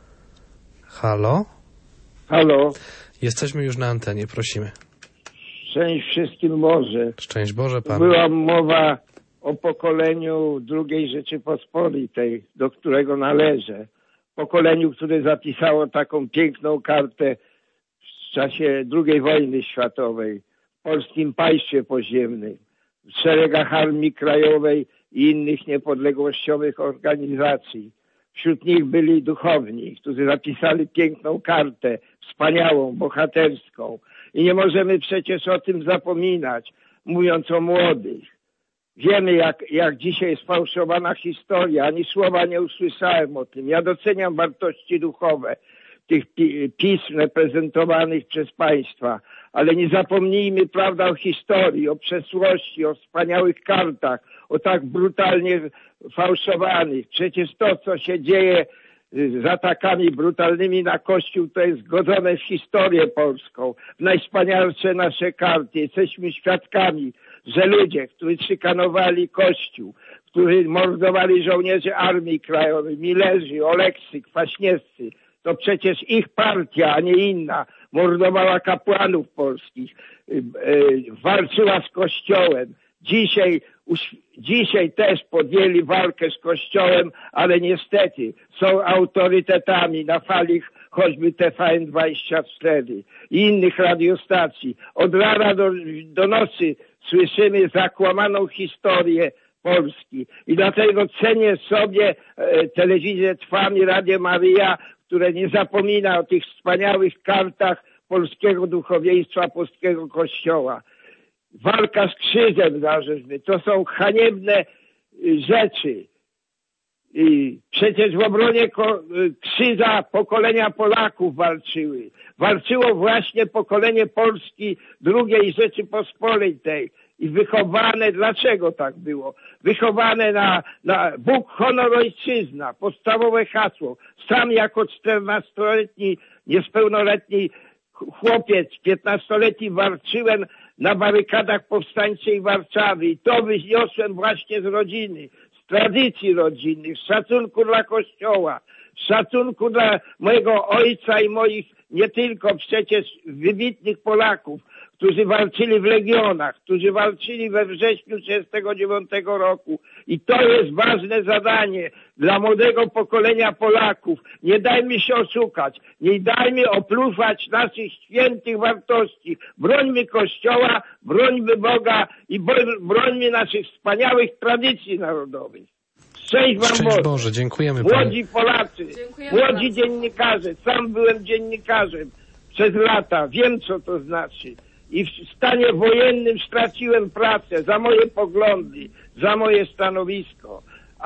Halo? Halo? Jesteśmy już na antenie, prosimy. Szczęść wszystkim Boże. Szczęść Boże Panu. Była mowa o pokoleniu II Rzeczypospolitej, do którego należę. Pokoleniu, które zapisało taką piękną kartę w czasie II wojny światowej, w polskim państwie podziemnym, w szeregach Armii Krajowej i innych niepodległościowych organizacji. Wśród nich byli duchowni, którzy zapisali piękną kartę, wspaniałą, bohaterską. I nie możemy przecież o tym zapominać, mówiąc o młodych. Wiemy, jak dzisiaj jest sfałszowana historia, ani słowa nie usłyszałem o tym. Ja doceniam wartości duchowe tych pism reprezentowanych przez państwa, ale nie zapomnijmy, prawda, o historii, o przeszłości, o wspaniałych kartach, o tak brutalnie fałszowanych. Przecież to, co się dzieje z atakami brutalnymi na Kościół, to jest zgodzone w historię polską, w najwspanialsze nasze karty. Jesteśmy świadkami, że ludzie, którzy szykanowali Kościół, którzy mordowali żołnierzy Armii Krajowej, Milerzy, Oleksy, Kwaśniewscy, to przecież ich partia, a nie inna, mordowała kapłanów polskich, walczyła z Kościołem. Dzisiaj też podjęli walkę z Kościołem, ale niestety są autorytetami na fali choćby TVN24 i innych radiostacji. Od rana do nocy słyszymy zakłamaną historię Polski i dlatego cenię sobie telewizję Trwam i Radio Maryja, które nie zapomina o tych wspaniałych kartach polskiego duchowieństwa, polskiego Kościoła. Walka z krzyżem, to są haniebne rzeczy. I przecież w obronie krzyża pokolenia Polaków walczyły. Walczyło właśnie pokolenie Polski II Rzeczypospolitej. I wychowane, dlaczego tak było? Wychowane na Bóg, honor, ojczyzna. Podstawowe hasło. Sam jako 14-letni, niespełnoletni chłopiec, 15-letni walczyłem na barykadach powstańczej Warszawy. I to wyniosłem właśnie z rodziny, z tradycji rodzinnych, z szacunku dla Kościoła, z szacunku dla mojego ojca i moich nie tylko przecież wybitnych Polaków, którzy walczyli w legionach, którzy walczyli we wrześniu 1939 roku. I to jest ważne zadanie dla młodego pokolenia Polaków. Nie dajmy się oszukać, nie dajmy opluwać naszych świętych wartości. Brońmy Kościoła, brońmy Boga i brońmy naszych wspaniałych tradycji narodowych. Szczęść wam Szczęść Boże, dziękujemy Młodzi Polacy, Dziękujemy młodzi bardzo. dziennikarze. Sam byłem dziennikarzem przez lata, wiem co to znaczy. I w stanie wojennym straciłem pracę za moje poglądy, za moje stanowisko.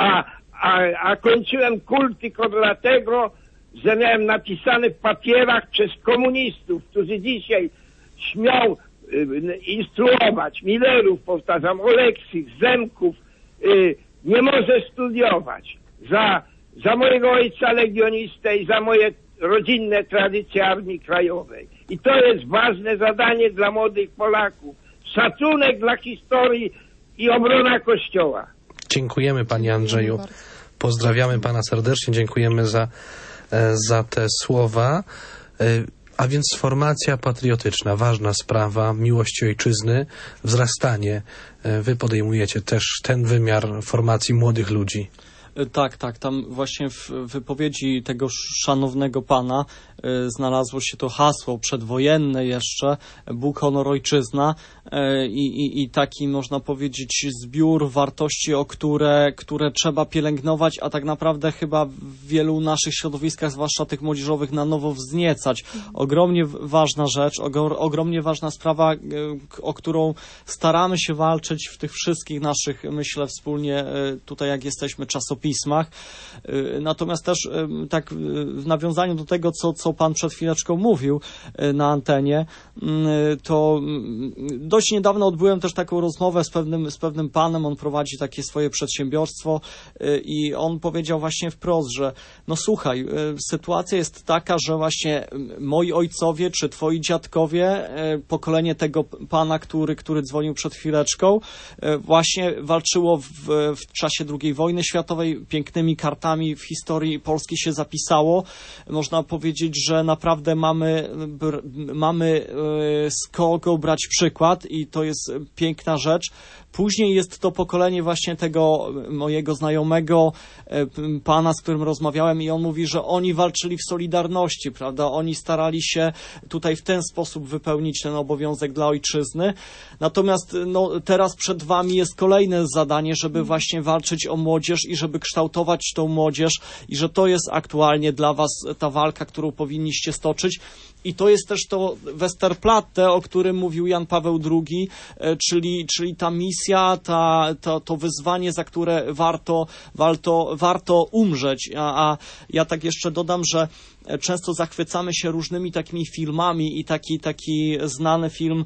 A kończyłem kult tylko dlatego, że miałem napisane w papierach przez komunistów, którzy dzisiaj śmią instruować, Millerów, powtarzam, Oleksich, Zemków, nie może studiować. Za mojego ojca legionistę i za moje rodzinne tradycje Armii Krajowej. I to jest ważne zadanie dla młodych Polaków. Szacunek dla historii i obrona Kościoła. Dziękujemy panie Andrzeju. Pozdrawiamy pana serdecznie, dziękujemy za te słowa. A więc formacja patriotyczna, ważna sprawa, miłość ojczyzny, wzrastanie. Wy podejmujecie też ten wymiar formacji młodych ludzi. Tak, tam właśnie w wypowiedzi tego szanownego pana znalazło się to hasło przedwojenne jeszcze, Bóg, honor, ojczyzna i taki, można powiedzieć, zbiór wartości, o które trzeba pielęgnować, a tak naprawdę chyba w wielu naszych środowiskach, zwłaszcza tych młodzieżowych, na nowo wzniecać. Ogromnie ważna rzecz, ogromnie ważna sprawa, o którą staramy się walczyć w tych wszystkich naszych, myślę, wspólnie tutaj, jak jesteśmy, czasopismach. Natomiast też tak w nawiązaniu do tego, co pan przed chwileczką mówił na antenie, to dość niedawno odbyłem też taką rozmowę z pewnym panem, on prowadzi takie swoje przedsiębiorstwo i on powiedział właśnie wprost, że no słuchaj, sytuacja jest taka, że właśnie moi ojcowie czy twoi dziadkowie, pokolenie tego pana, który dzwonił przed chwileczką, właśnie walczyło w czasie II wojny światowej, pięknymi kartami w historii Polski się zapisało. Można powiedzieć, że naprawdę mamy z kogo brać przykład i to jest piękna rzecz. Później jest to pokolenie właśnie tego mojego znajomego pana, z którym rozmawiałem i on mówi, że oni walczyli w Solidarności, prawda? Oni starali się tutaj w ten sposób wypełnić ten obowiązek dla ojczyzny. Natomiast no, teraz przed wami jest kolejne zadanie, żeby właśnie walczyć o młodzież i żeby kształtować tą młodzież i że to jest aktualnie dla was ta walka, którą powinniście stoczyć. I to jest też to Westerplatte, o którym mówił Jan Paweł II, czyli ta misja, to wyzwanie, za które warto umrzeć. A ja tak jeszcze dodam, że często zachwycamy się różnymi takimi filmami i taki znany film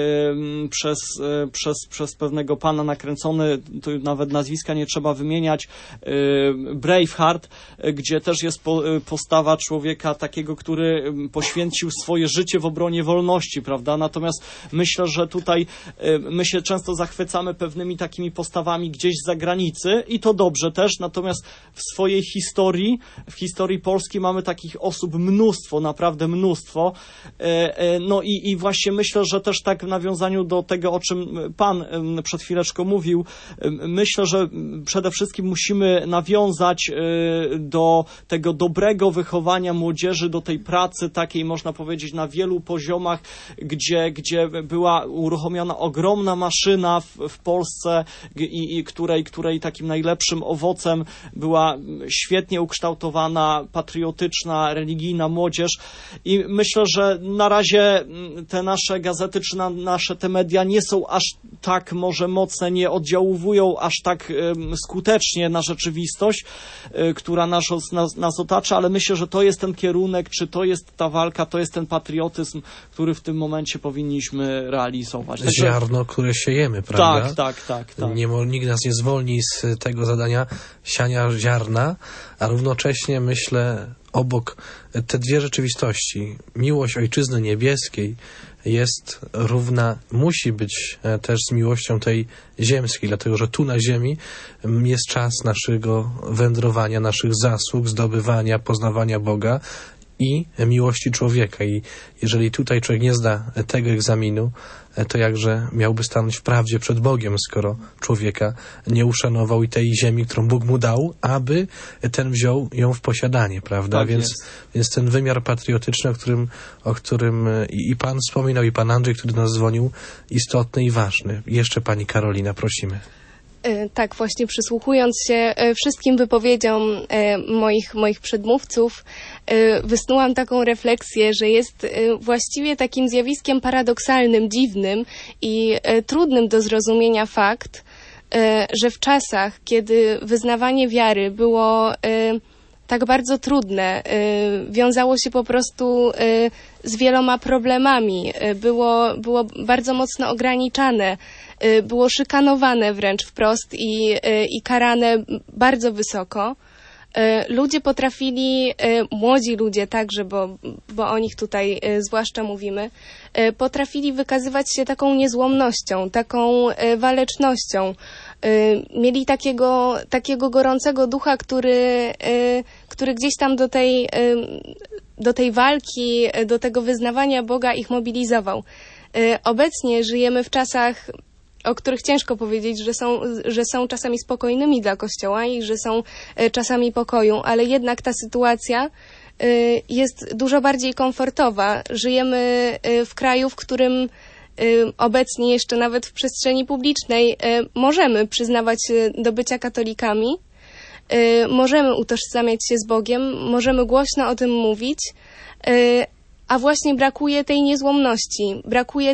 przez pewnego pana nakręcony, tu nawet nazwiska nie trzeba wymieniać, Braveheart, gdzie też jest postawa człowieka takiego, który poświęcił swoje życie w obronie wolności, prawda? Natomiast myślę, że tutaj my się często zachwycamy pewnymi takimi postawami gdzieś z zagranicy i to dobrze też, natomiast w swojej historii, w historii Polski mamy takich osób mnóstwo, naprawdę mnóstwo. No i właśnie myślę, że też tak w nawiązaniu do tego, o czym pan przed chwileczką mówił, myślę, że przede wszystkim musimy nawiązać do tego dobrego wychowania młodzieży, do tej pracy takiej, można można powiedzieć, na wielu poziomach, gdzie była uruchomiona ogromna maszyna w Polsce i której takim najlepszym owocem była świetnie ukształtowana, patriotyczna, religijna młodzież. I myślę, że na razie te nasze gazety czy nasze te media nie są aż tak może mocne, nie oddziaływują aż tak skutecznie na rzeczywistość, która nas otacza, ale myślę, że to jest ten kierunek, czy to jest ta walka, to jest ten patriotyzm, który w tym momencie powinniśmy realizować. Ziarno, które siejemy, prawda? Tak. Nikt nas nie zwolni z tego zadania siania ziarna, a równocześnie myślę, obok te dwie rzeczywistości, miłość ojczyzny niebieskiej jest równa, musi być też z miłością tej ziemskiej, dlatego że tu na ziemi jest czas naszego wędrowania, naszych zasług, zdobywania, poznawania Boga i miłości człowieka. I jeżeli tutaj człowiek nie zda tego egzaminu, to jakże miałby stanąć w prawdzie przed Bogiem, skoro człowieka nie uszanował i tej ziemi, którą Bóg mu dał, aby ten wziął ją w posiadanie, prawda? Tak więc ten wymiar patriotyczny, o którym i Pan wspominał, i Pan Andrzej, który do nas dzwonił, istotny i ważny. Jeszcze Pani Karolina, prosimy. Tak, właśnie przysłuchując się wszystkim wypowiedziom moich przedmówców, wysnułam taką refleksję, że jest właściwie takim zjawiskiem paradoksalnym, dziwnym i trudnym do zrozumienia fakt, że w czasach, kiedy wyznawanie wiary było tak bardzo trudne, wiązało się po prostu z wieloma problemami, było bardzo mocno ograniczane, było szykanowane wręcz wprost i karane bardzo wysoko. Ludzie potrafili, młodzi ludzie także, bo o nich tutaj zwłaszcza mówimy, potrafili wykazywać się taką niezłomnością, taką walecznością. Mieli takiego gorącego ducha, który gdzieś tam do tej walki, do tego wyznawania Boga ich mobilizował. Obecnie żyjemy w czasach, o których ciężko powiedzieć, że są czasami spokojnymi dla Kościoła i że są czasami pokoju, ale jednak ta sytuacja jest dużo bardziej komfortowa. Żyjemy w kraju, w którym obecnie jeszcze nawet w przestrzeni publicznej możemy przyznawać się do bycia katolikami, możemy utożsamiać się z Bogiem, możemy głośno o tym mówić, a właśnie brakuje tej niezłomności, brakuje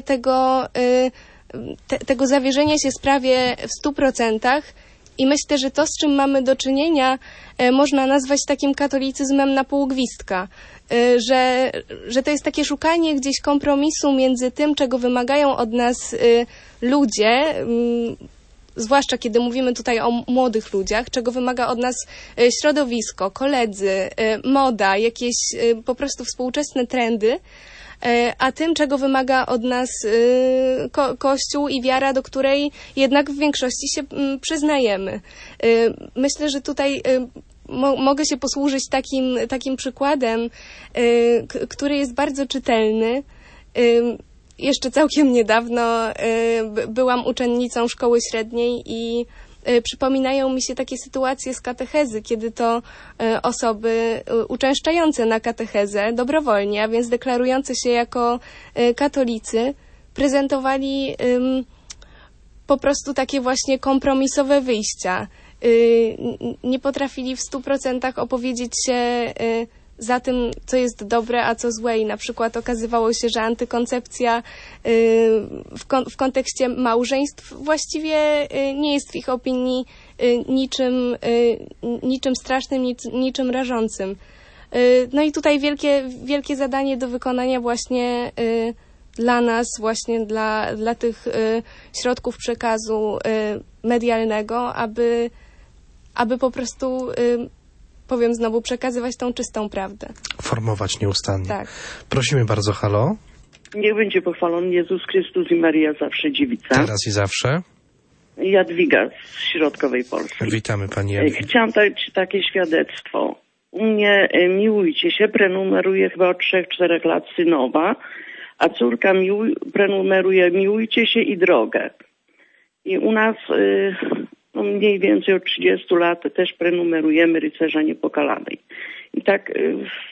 tego zawierzenia się sprawie w 100%. I myślę, że to, z czym mamy do czynienia, można nazwać takim katolicyzmem na pół gwizdka. Że to jest takie szukanie gdzieś kompromisu między tym, czego wymagają od nas ludzie, zwłaszcza kiedy mówimy tutaj o młodych ludziach, czego wymaga od nas środowisko, koledzy, moda, jakieś po prostu współczesne trendy, a tym, czego wymaga od nas Kościół i wiara, do której jednak w większości się przyznajemy. Myślę, że tutaj mogę się posłużyć takim przykładem, który jest bardzo czytelny. Jeszcze całkiem niedawno byłam uczennicą szkoły średniej i przypominają mi się takie sytuacje z katechezy, kiedy to osoby uczęszczające na katechezę dobrowolnie, a więc deklarujące się jako katolicy, prezentowali po prostu takie właśnie kompromisowe wyjścia. Nie potrafili w 100% opowiedzieć się za tym, co jest dobre, a co złe. I na przykład okazywało się, że antykoncepcja w kontekście małżeństw właściwie nie jest w ich opinii niczym strasznym, niczym rażącym. No i tutaj wielkie zadanie do wykonania właśnie dla nas, właśnie dla tych środków przekazu medialnego, aby po prostu powiem znowu, przekazywać tą czystą prawdę. Formować nieustannie. Tak. Prosimy bardzo, halo. Niech będzie pochwalony Jezus Chrystus i Maria zawsze dziewica. Teraz i zawsze. Jadwiga z środkowej Polski. Witamy Pani Jadwiga. Chciałam dać takie świadectwo. U mnie Miłujcie się prenumeruje chyba od 3-4 lat synowa, a córka prenumeruje Miłujcie się i Drogę. I u nas mniej więcej od 30 lat też prenumerujemy Rycerza Niepokalanej. I tak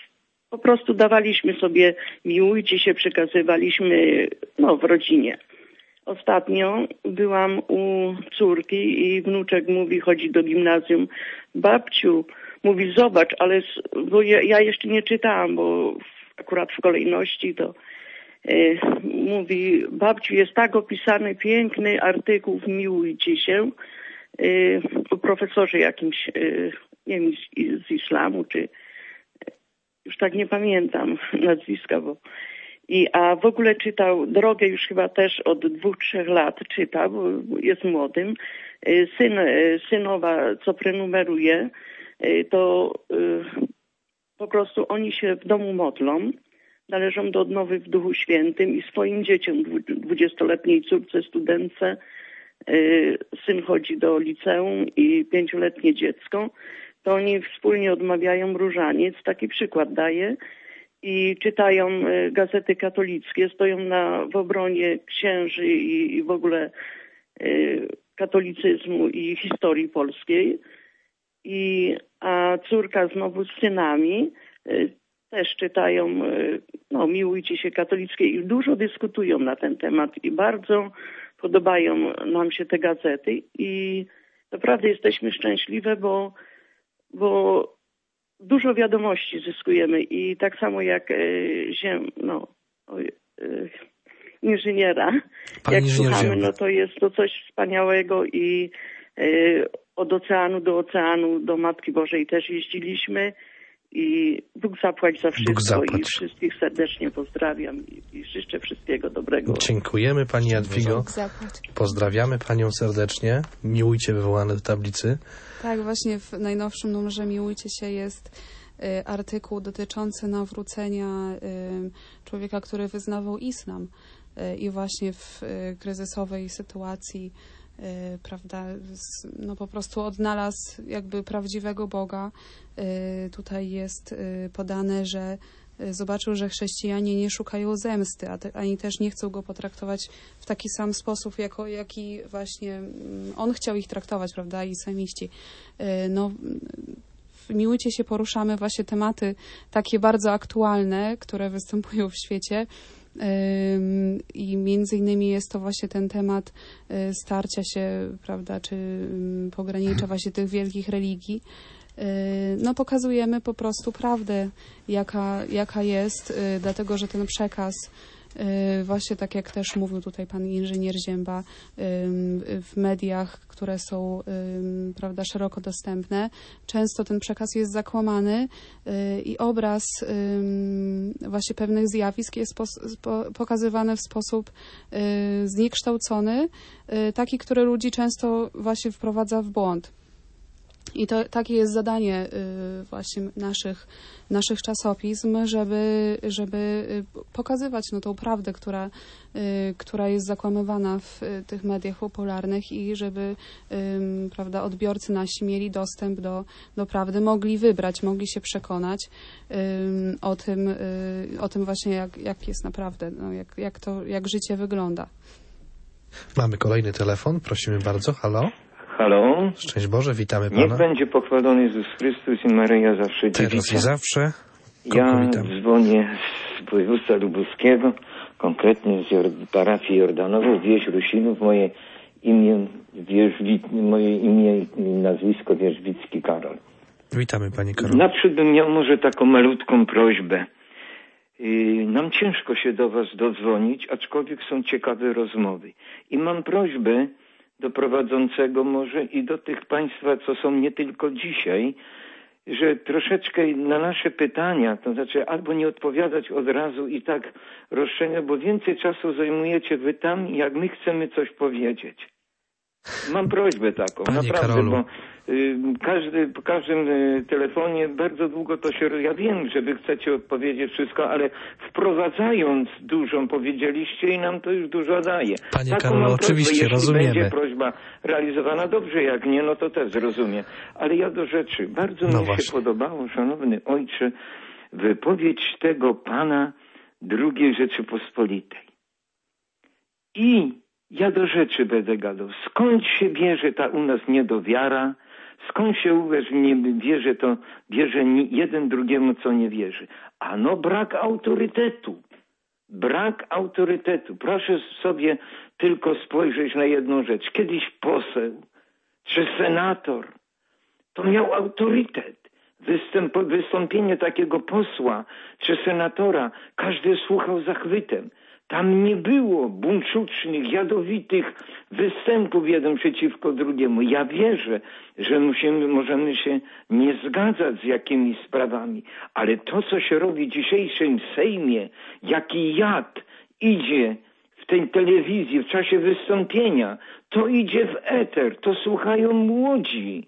po prostu dawaliśmy sobie, miłujcie się, przekazywaliśmy w rodzinie. Ostatnio byłam u córki i wnuczek mówi, chodzi do gimnazjum, babciu, mówi zobacz, bo ja jeszcze nie czytałam, bo akurat w kolejności to mówi, babciu, jest tak opisany piękny artykuł, miłujcie się, o profesorze jakimś, nie wiem, z islamu, czy już tak nie pamiętam nazwiska, a w ogóle czytał Drogę już chyba też od 2-3 lat czyta, bo jest młodym. Synowa, co prenumeruje, to po prostu oni się w domu modlą, należą do odnowy w Duchu Świętym i swoim dzieciom, 20-letniej córce, studentce, syn chodzi do liceum i 5-letnie dziecko, to oni wspólnie odmawiają różaniec, taki przykład daję, i czytają gazety katolickie, stoją w obronie księży i w ogóle katolicyzmu i historii polskiej. A córka znowu z synami też czytają, miłujcie się katolickie i dużo dyskutują na ten temat i bardzo podobają nam się te gazety i naprawdę jesteśmy szczęśliwe, bo dużo wiadomości zyskujemy i tak samo jak inżyniera, jak słuchamy, to jest to coś wspaniałego i od oceanu do Matki Bożej też jeździliśmy i Bóg zapłać za wszystko i wszystkich serdecznie pozdrawiam i życzę wszystkiego dobrego. Dziękujemy Pani Jadwigo. Pozdrawiamy Panią serdecznie. Miłujcie wywołane do tablicy. Tak, właśnie w najnowszym numerze Miłujcie się jest artykuł dotyczący nawrócenia człowieka, który wyznawał islam i właśnie w kryzysowej sytuacji, prawda, po prostu odnalazł jakby prawdziwego Boga. Tutaj jest podane, że zobaczył, że chrześcijanie nie szukają zemsty, ani też nie chcą go potraktować w taki sam sposób, jaki właśnie on chciał ich traktować, prawda, islamiści. W Miłujcie się poruszamy właśnie tematy takie bardzo aktualne, które występują w świecie. I między innymi jest to właśnie ten temat starcia się, prawda, czy pogranicza właśnie tych wielkich religii. Pokazujemy po prostu prawdę, jaka jest, dlatego że ten przekaz, właśnie tak jak też mówił tutaj pan inżynier Zięba, w mediach, które są, prawda, szeroko dostępne, często ten przekaz jest zakłamany i obraz właśnie pewnych zjawisk jest pokazywany w sposób zniekształcony, taki, który ludzi często właśnie wprowadza w błąd. I to takie jest zadanie właśnie naszych czasopism, żeby pokazywać tą prawdę, która jest zakłamywana w tych mediach popularnych i żeby, prawda, odbiorcy nasi mieli dostęp do prawdy, mogli wybrać, mogli się przekonać o tym właśnie, jak jest naprawdę, jak życie wygląda. Mamy kolejny telefon, prosimy bardzo. Halo? Halo? Szczęść Boże, witamy Pana. Niech będzie pochwalony Jezus Chrystus i Maryja zawsze dziewica. Teraz i zawsze. Ja dzwonię z województwa lubuskiego, konkretnie z parafii Jordanowej, wieś Rusinów. Moje imię i nazwisko Wierzbicki Karol. Witamy Panie Karol. Naprzód bym miał może taką malutką prośbę. Nam ciężko się do Was dodzwonić, aczkolwiek są ciekawe rozmowy. I mam prośbę do prowadzącego może i do tych Państwa, co są nie tylko dzisiaj, że troszeczkę na nasze pytania, to znaczy albo nie odpowiadać od razu i tak rozszerzać, bo więcej czasu zajmujecie Wy tam, jak my chcemy coś powiedzieć. Mam prośbę taką, Panie naprawdę, Karolu. bo po każdym telefonie bardzo długo to się... Ja wiem, że Wy chcecie odpowiedzieć wszystko, ale wprowadzając dużą powiedzieliście i nam to już dużo daje. Panie Karolu, oczywiście, rozumiemy. Jeśli będzie prośba realizowana dobrze, jak nie, no to też zrozumiem. Ale ja do rzeczy. Bardzo mi się podobało, szanowny ojcze, wypowiedź tego pana II Rzeczypospolitej. I ja do rzeczy będę gadał. Skąd się bierze ta u nas niedowiara? Skąd się uwierz, nie wierzy, to bierze jeden drugiemu, co nie wierzy. Ano brak autorytetu. Brak autorytetu. Proszę sobie tylko spojrzeć na jedną rzecz. Kiedyś poseł czy senator to miał autorytet. Wystąpienie takiego posła czy senatora każdy słuchał zachwytem. Tam nie było buńczucznych, jadowitych występów jeden przeciwko drugiemu. Ja wierzę, że możemy się nie zgadzać z jakimiś sprawami, ale to, co się robi w dzisiejszym Sejmie, jaki jad idzie w tej telewizji w czasie wystąpienia, to idzie w eter, to słuchają młodzi.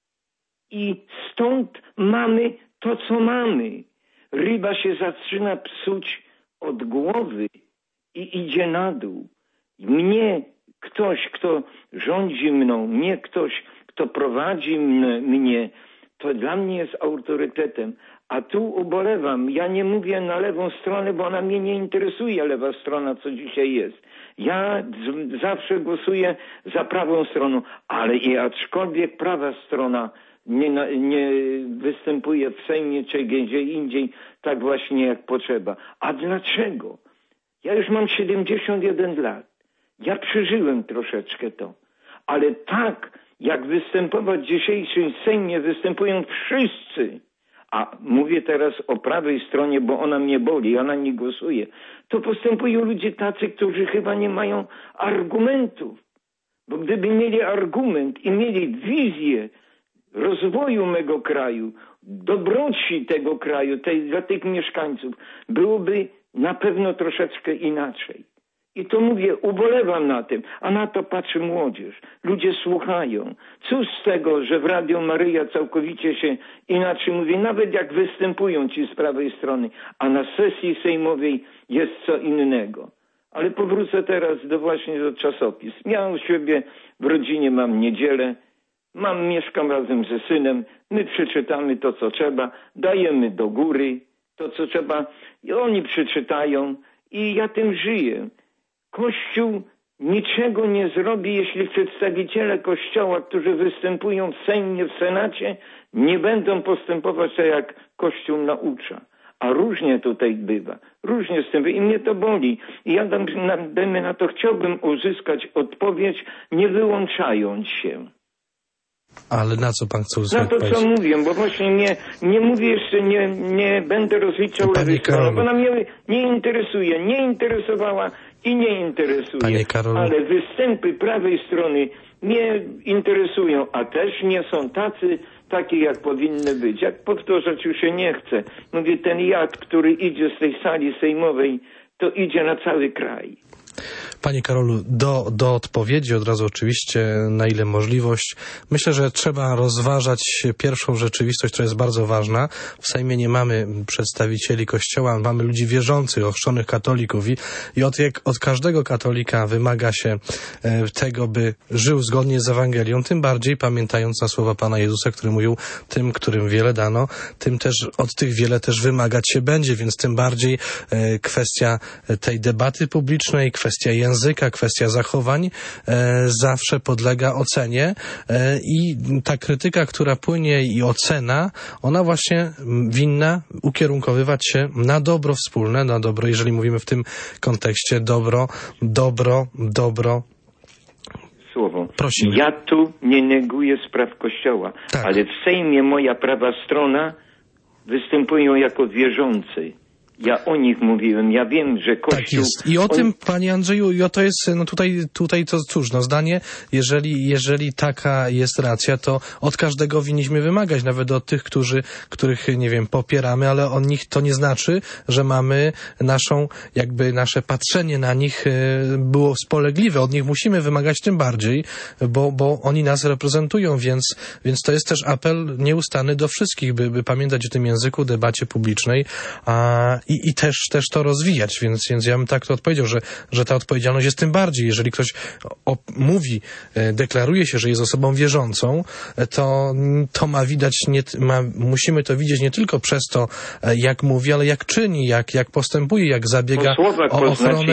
I stąd mamy to, co mamy. Ryba się zaczyna psuć od głowy i idzie na dół. Mnie ktoś, kto rządzi mną, mnie ktoś, kto prowadzi mnie, to dla mnie jest autorytetem. A tu ubolewam. Ja nie mówię na lewą stronę, bo ona mnie nie interesuje, lewa strona, co dzisiaj jest. Ja zawsze głosuję za prawą stroną, ale i aczkolwiek prawa strona nie występuje w Sejmie czy gdzie indziej tak właśnie jak potrzeba. A dlaczego? Ja już mam 71 lat. Ja przeżyłem troszeczkę to. Ale tak jak występować w dzisiejszym Sejmie występują wszyscy, a mówię teraz o prawej stronie, bo ona mnie boli, ona nie głosuje, to postępują ludzie tacy, którzy chyba nie mają argumentów. Bo gdyby mieli argument i mieli wizję rozwoju mego kraju, dobroci tego kraju, dla tych mieszkańców, byłoby na pewno troszeczkę inaczej. I to mówię, ubolewam na tym, a na to patrzy młodzież. Ludzie słuchają. Cóż z tego, że w Radio Maryja całkowicie się inaczej mówi, nawet jak występują ci z prawej strony, a na sesji sejmowej jest co innego. Ale powrócę teraz właśnie do czasopism. Ja u siebie w rodzinie mam Niedzielę, mieszkam razem ze synem, my przeczytamy to, co trzeba, dajemy do góry to, co trzeba i oni przeczytają i ja tym żyję. Kościół niczego nie zrobi, jeśli przedstawiciele Kościoła, którzy występują w Sejmie, w Senacie, nie będą postępować tak, jak Kościół naucza. A różnie tutaj bywa. Różnie z tym i mnie to boli. I ja na to chciałbym uzyskać odpowiedź, nie wyłączając się. Ale na co pan chce uzyskać? Na to, co mówię, bo właśnie nie mówię jeszcze, nie będę rozliczał lewej strony, bo ona mnie nie interesuje, nie interesowała i nie interesuje. Panie Karolu. Ale występy prawej strony mnie interesują, a też nie są takie jak powinny być. Jak powtarzać już się nie chcę. Mówię, ten jad, który idzie z tej sali sejmowej, to idzie na cały kraj. Panie Karolu, do odpowiedzi od razu oczywiście, na ile możliwość. Myślę, że trzeba rozważać pierwszą rzeczywistość, która jest bardzo ważna. W Sejmie nie mamy przedstawicieli Kościoła, mamy ludzi wierzących, ochrzczonych katolików i od każdego katolika wymaga się tego, by żył zgodnie z Ewangelią, tym bardziej pamiętając na słowa Pana Jezusa, który mówił, tym, którym wiele dano, tym też od tych wiele też wymagać się będzie, więc tym bardziej kwestia tej debaty publicznej, kwestia języka, kwestia zachowań zawsze podlega ocenie i ta krytyka, która płynie i ocena, ona właśnie winna ukierunkowywać się na dobro wspólne, na dobro, jeżeli mówimy w tym kontekście, dobro. Słowo. Prosimy. Ja tu nie neguję spraw Kościoła, tak. Ale w Sejmie moja prawa strona występują jako wierzący. Ja o nich mówiłem, ja wiem, że Kościół... Tak jest. I o tym, panie Andrzeju, i o to jest, no tutaj to cóż, no zdanie, jeżeli taka jest racja, to od każdego winniśmy wymagać, nawet od tych, których, nie wiem, popieramy, ale od nich to nie znaczy, że mamy nasze patrzenie na nich było spolegliwe. Od nich musimy wymagać tym bardziej, bo oni nas reprezentują, więc to jest też apel nieustanny do wszystkich, by pamiętać o tym języku, debacie publicznej, i też to rozwijać, więc ja bym tak to odpowiedział, że ta odpowiedzialność jest tym bardziej, jeżeli ktoś mówi, deklaruje się, że jest osobą wierzącą, to ma widać, musimy to widzieć nie tylko przez to, jak mówi, ale jak czyni, jak postępuje, jak zabiega o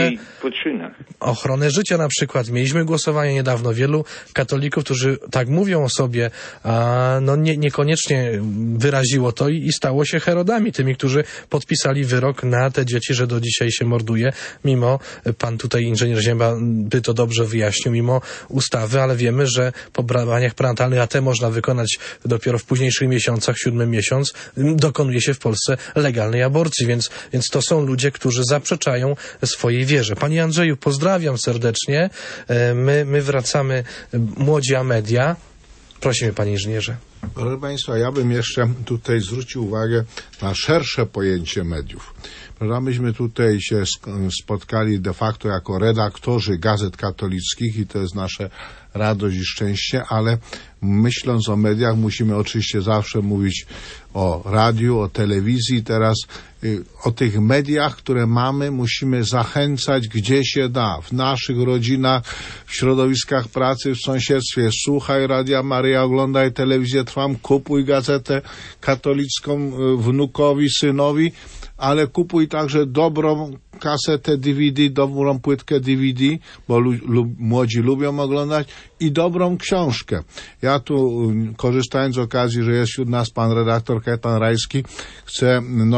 ochronę życia na przykład. Mieliśmy głosowanie niedawno. Wielu katolików, którzy tak mówią o sobie, niekoniecznie wyraziło to i stało się Herodami, tymi, którzy podpisali wyrok na te dzieci, że do dzisiaj się morduje, mimo, pan tutaj inżynier Zięba by to dobrze wyjaśnił, mimo ustawy, ale wiemy, że po badaniach prenatalnych, a te można wykonać dopiero w późniejszych miesiącach, 7. miesiąc, dokonuje się w Polsce legalnej aborcji, więc to są ludzie, którzy zaprzeczają swojej wierze. Panie Andrzeju, pozdrawiam serdecznie. My wracamy, Młodzi a Media. Prosimy, panie inżynierze. Proszę Państwa, ja bym jeszcze tutaj zwrócił uwagę na szersze pojęcie mediów. Prawda, myśmy tutaj się spotkali de facto jako redaktorzy gazet katolickich i to jest nasze radość i szczęście, ale myśląc o mediach musimy oczywiście zawsze mówić o radiu, o telewizji. Teraz o tych mediach, które mamy, musimy zachęcać gdzie się da. W naszych rodzinach, w środowiskach pracy, w sąsiedztwie. Słuchaj Radia Maryja, oglądaj telewizję Trwam, kupuj gazetę katolicką wnukowi, synowi, ale kupuj także dobrą kasetę DVD, dobrą płytkę DVD, bo młodzi lubią oglądać, i dobrą książkę. Ja tu, korzystając z okazji, że jest wśród nas pan redaktor Kajetan Rajski, chcę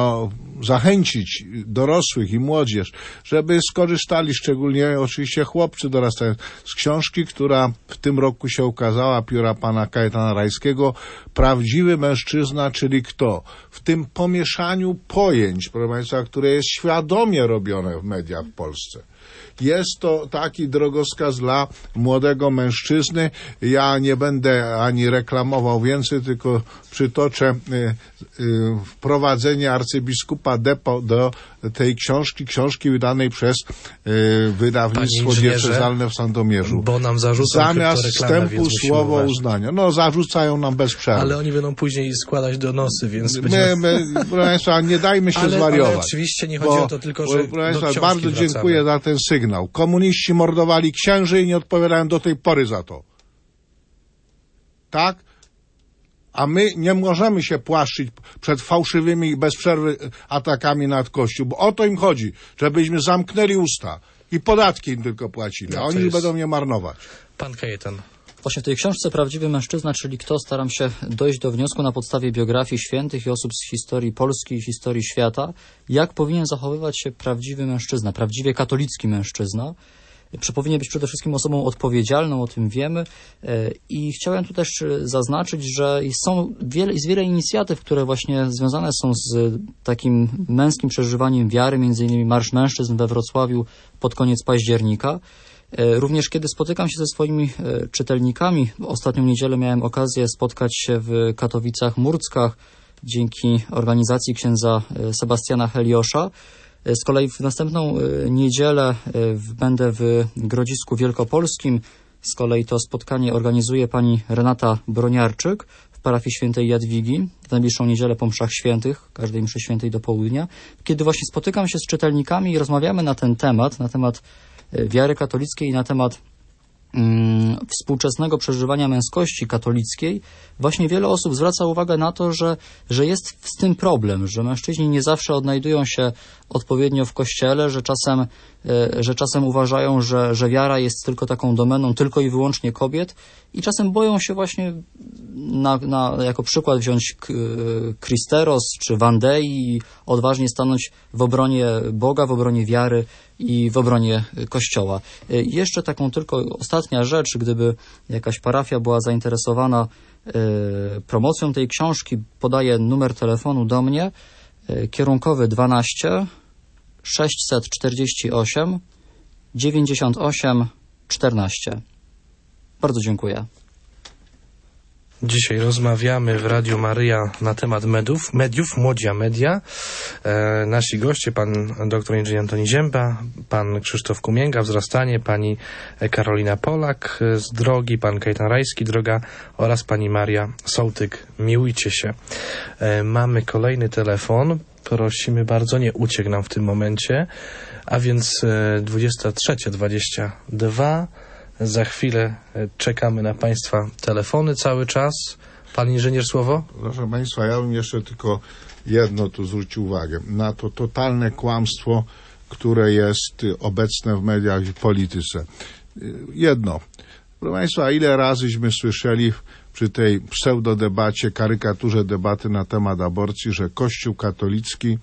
zachęcić dorosłych i młodzież, żeby skorzystali, szczególnie oczywiście chłopcy dorastają, z książki, która w tym roku się ukazała, pióra pana Kajetana Rajskiego, Prawdziwy mężczyzna, czyli kto? W tym pomieszaniu pojęć, proszę Państwa, które jest świadomie robione w mediach w Polsce. Jest to taki drogowskaz dla młodego mężczyzny. Ja nie będę ani reklamował więcej, tylko przytoczę wprowadzenie arcybiskupa Depo do tej książki wydanej przez wydawnictwo diecezjalne w Sandomierzu. Bo nam zarzucą zamiast wstępu słowo uznania. Zarzucają nam bez przerwy. Ale oni będą później składać donosy, więc... Proszę Państwa, nie dajmy się zwariować. Ale oczywiście nie chodzi o to tylko, że proszę Państwa, bardzo dziękuję za ten sygnał. Komuniści mordowali księży i nie odpowiadają do tej pory za to. Tak? A my nie możemy się płaszczyć przed fałszywymi i bez przerwy atakami nad Kościół, bo o to im chodzi, żebyśmy zamknęli usta i podatki im tylko płacili, a oni będą je marnować. Pan Kajetan. Właśnie w tej książce Prawdziwy mężczyzna, czyli kto, staram się dojść do wniosku na podstawie biografii świętych i osób z historii Polski i historii świata, jak powinien zachowywać się prawdziwy mężczyzna, prawdziwie katolicki mężczyzna. Powinien być przede wszystkim osobą odpowiedzialną, o tym wiemy, i chciałem tu też zaznaczyć, że jest wiele inicjatyw, które właśnie związane są z takim męskim przeżywaniem wiary, między innymi Marsz Mężczyzn we Wrocławiu pod koniec października. Również kiedy spotykam się ze swoimi czytelnikami, ostatnią niedzielę miałem okazję spotkać się w Katowicach-Murckach dzięki organizacji księdza Sebastiana Heliosza. Z kolei w następną niedzielę będę w Grodzisku Wielkopolskim. Z kolei to spotkanie organizuje pani Renata Broniarczyk w parafii świętej Jadwigi w najbliższą niedzielę po mszach świętych, każdej mszy świętej do południa. Kiedy właśnie spotykam się z czytelnikami i rozmawiamy na ten temat, na temat wiary katolickiej i na temat współczesnego przeżywania męskości katolickiej, właśnie wiele osób zwraca uwagę na to, że jest z tym problem, że mężczyźni nie zawsze odnajdują się odpowiednio w kościele, że czasem uważają, że wiara jest tylko taką domeną tylko i wyłącznie kobiet i czasem boją się właśnie jako przykład wziąć Kristeros czy Wandei i odważnie stanąć w obronie Boga, w obronie wiary i w obronie Kościoła. Jeszcze taką tylko ostatnia rzecz, gdyby jakaś parafia była zainteresowana promocją tej książki, podaję numer telefonu do mnie, kierunkowy 12 648 98 14. Bardzo dziękuję. Dzisiaj rozmawiamy w Radiu Maryja na temat mediów, Młodzi a Media. Nasi goście, pan dr inżynier Antoni Zięba, pan Krzysztof Kumięga, Wzrastanie, pani Karolina Polak z Drogi, pan Kajetan Rajski, Droga oraz pani Maria Sołtyk. Miłujcie się. Mamy kolejny telefon. prosimy bardzo, nie uciekł nam w tym momencie, a więc 23:22. Za chwilę czekamy na Państwa telefony cały czas. Pan inżynier, słowo? Proszę Państwa, ja bym jeszcze tylko jedno tu zwrócił uwagę. Na to totalne kłamstwo, które jest obecne w mediach i w polityce. Jedno. Proszę Państwa, ile razyśmy słyszeli przy tej pseudodebacie, karykaturze debaty na temat aborcji, że Kościół katolicki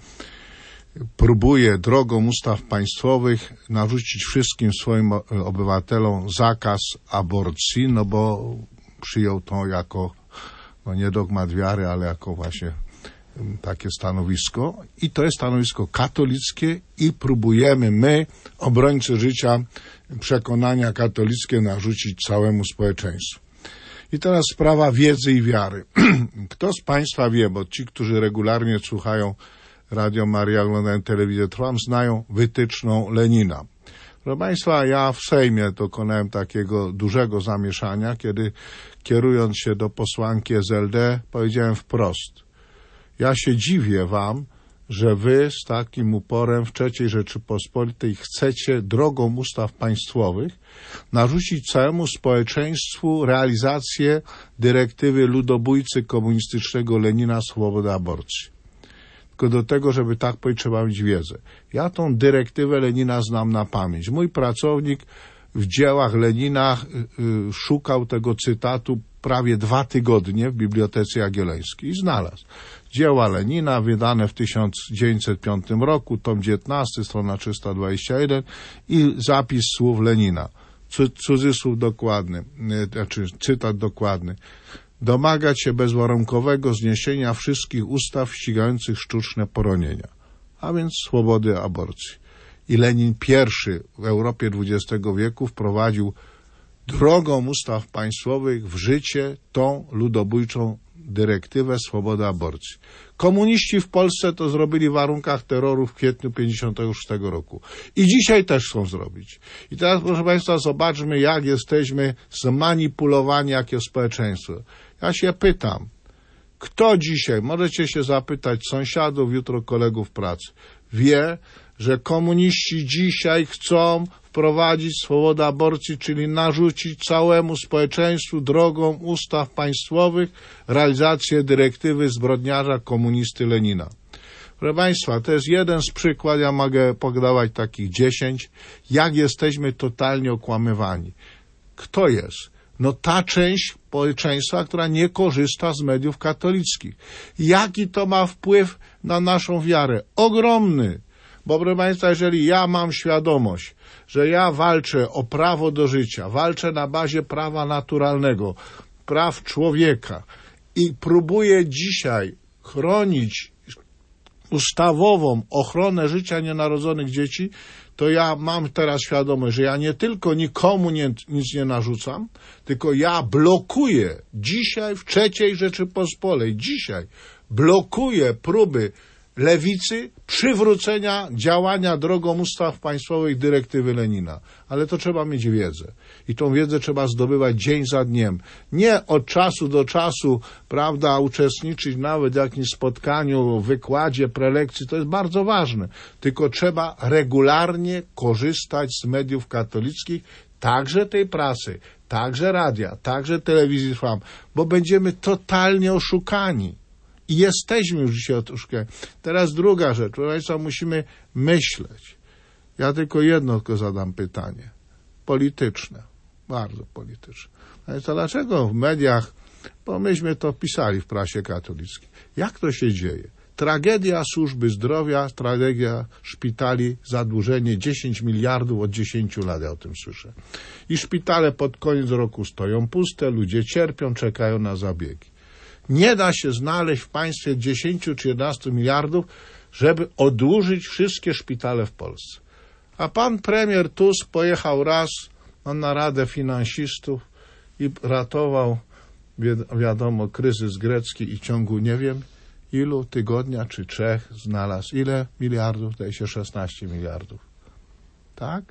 próbuje drogą ustaw państwowych narzucić wszystkim swoim obywatelom zakaz aborcji, no bo przyjął to jako, no nie dogmat wiary, ale jako właśnie takie stanowisko. I to jest stanowisko katolickie i próbujemy my, obrońcy życia, przekonania katolickie narzucić całemu społeczeństwu. I teraz sprawa wiedzy i wiary. Kto z Państwa wie, bo ci, którzy regularnie słuchają Radio Maria, oglądają telewizję Trwam, znają wytyczną Lenina. Proszę Państwa, ja w Sejmie dokonałem takiego dużego zamieszania, kiedy kierując się do posłanki SLD powiedziałem wprost: ja się dziwię wam, że wy z takim uporem w III Rzeczypospolitej chcecie drogą ustaw państwowych narzucić całemu społeczeństwu realizację dyrektywy ludobójcy komunistycznego Lenina swobody aborcji. Tylko do tego, żeby tak powiedzieć, trzeba mieć wiedzę. Ja tą dyrektywę Lenina znam na pamięć. Mój pracownik w dziełach Lenina szukał tego cytatu prawie 2 tygodnie w Bibliotece Jagiellońskiej i znalazł. Dzieła Lenina wydane w 1905 roku, tom 19, strona 321 i zapis słów Lenina. Cudzysłów dokładny, znaczy cytat dokładny. Domagać się bezwarunkowego zniesienia wszystkich ustaw ścigających sztuczne poronienia, a więc swobody aborcji. I Lenin pierwszy w Europie XX wieku wprowadził drogą ustaw państwowych w życie tą ludobójczą dyrektywę swobody aborcji. Komuniści w Polsce to zrobili w warunkach terroru w kwietniu 1956 roku. I dzisiaj też chcą zrobić. I teraz, proszę Państwa, zobaczmy, jak jesteśmy zmanipulowani jako społeczeństwo. Ja się pytam, kto dzisiaj, możecie się zapytać sąsiadów, jutro kolegów pracy, wie, że komuniści dzisiaj chcą wprowadzić swobodę aborcji, czyli narzucić całemu społeczeństwu drogą ustaw państwowych realizację dyrektywy zbrodniarza komunisty Lenina. Proszę Państwa, to jest jeden z przykładów, ja mogę podawać takich 10, jak jesteśmy totalnie okłamywani. Kto jest? No ta część społeczeństwa, która nie korzysta z mediów katolickich. Jaki to ma wpływ na naszą wiarę? Ogromny. Bo proszę Państwa, jeżeli ja mam świadomość, że ja walczę o prawo do życia, walczę na bazie prawa naturalnego, praw człowieka i próbuję dzisiaj chronić ustawową ochronę życia nienarodzonych dzieci, to ja mam teraz świadomość, że ja nie tylko nikomu nic nie narzucam, tylko ja blokuję dzisiaj w III Rzeczypospolitej, dzisiaj blokuję próby lewicy przywrócenia działania drogą ustaw państwowych dyrektywy Lenina. Ale to trzeba mieć wiedzę. I tą wiedzę trzeba zdobywać dzień za dniem. Nie od czasu do czasu, prawda, uczestniczyć nawet w jakimś spotkaniu, wykładzie, prelekcji. To jest bardzo ważne. Tylko trzeba regularnie korzystać z mediów katolickich, także tej prasy, także radia, także telewizji Trwam, bo będziemy totalnie oszukani. I jesteśmy już dzisiaj oszukani. Teraz druga rzecz, proszę Państwa, musimy myśleć. Ja tylko jedno zadam pytanie. Polityczne. Bardzo polityczne. Państwa, dlaczego w mediach, bo myśmy to pisali w prasie katolickiej, jak to się dzieje? Tragedia służby zdrowia, tragedia szpitali, zadłużenie 10 miliardów od 10 lat, ja o tym słyszę. I szpitale pod koniec roku stoją puste, ludzie cierpią, czekają na zabiegi. Nie da się znaleźć w państwie 10 czy 11 miliardów, żeby odłużyć wszystkie szpitale w Polsce. A pan premier Tusk pojechał raz na Radę Finansistów i ratował, wiadomo, kryzys grecki i w ciągu, nie wiem, ilu tygodnia czy 3 znalazł. Ile miliardów? Daje się 16 miliardów. Tak?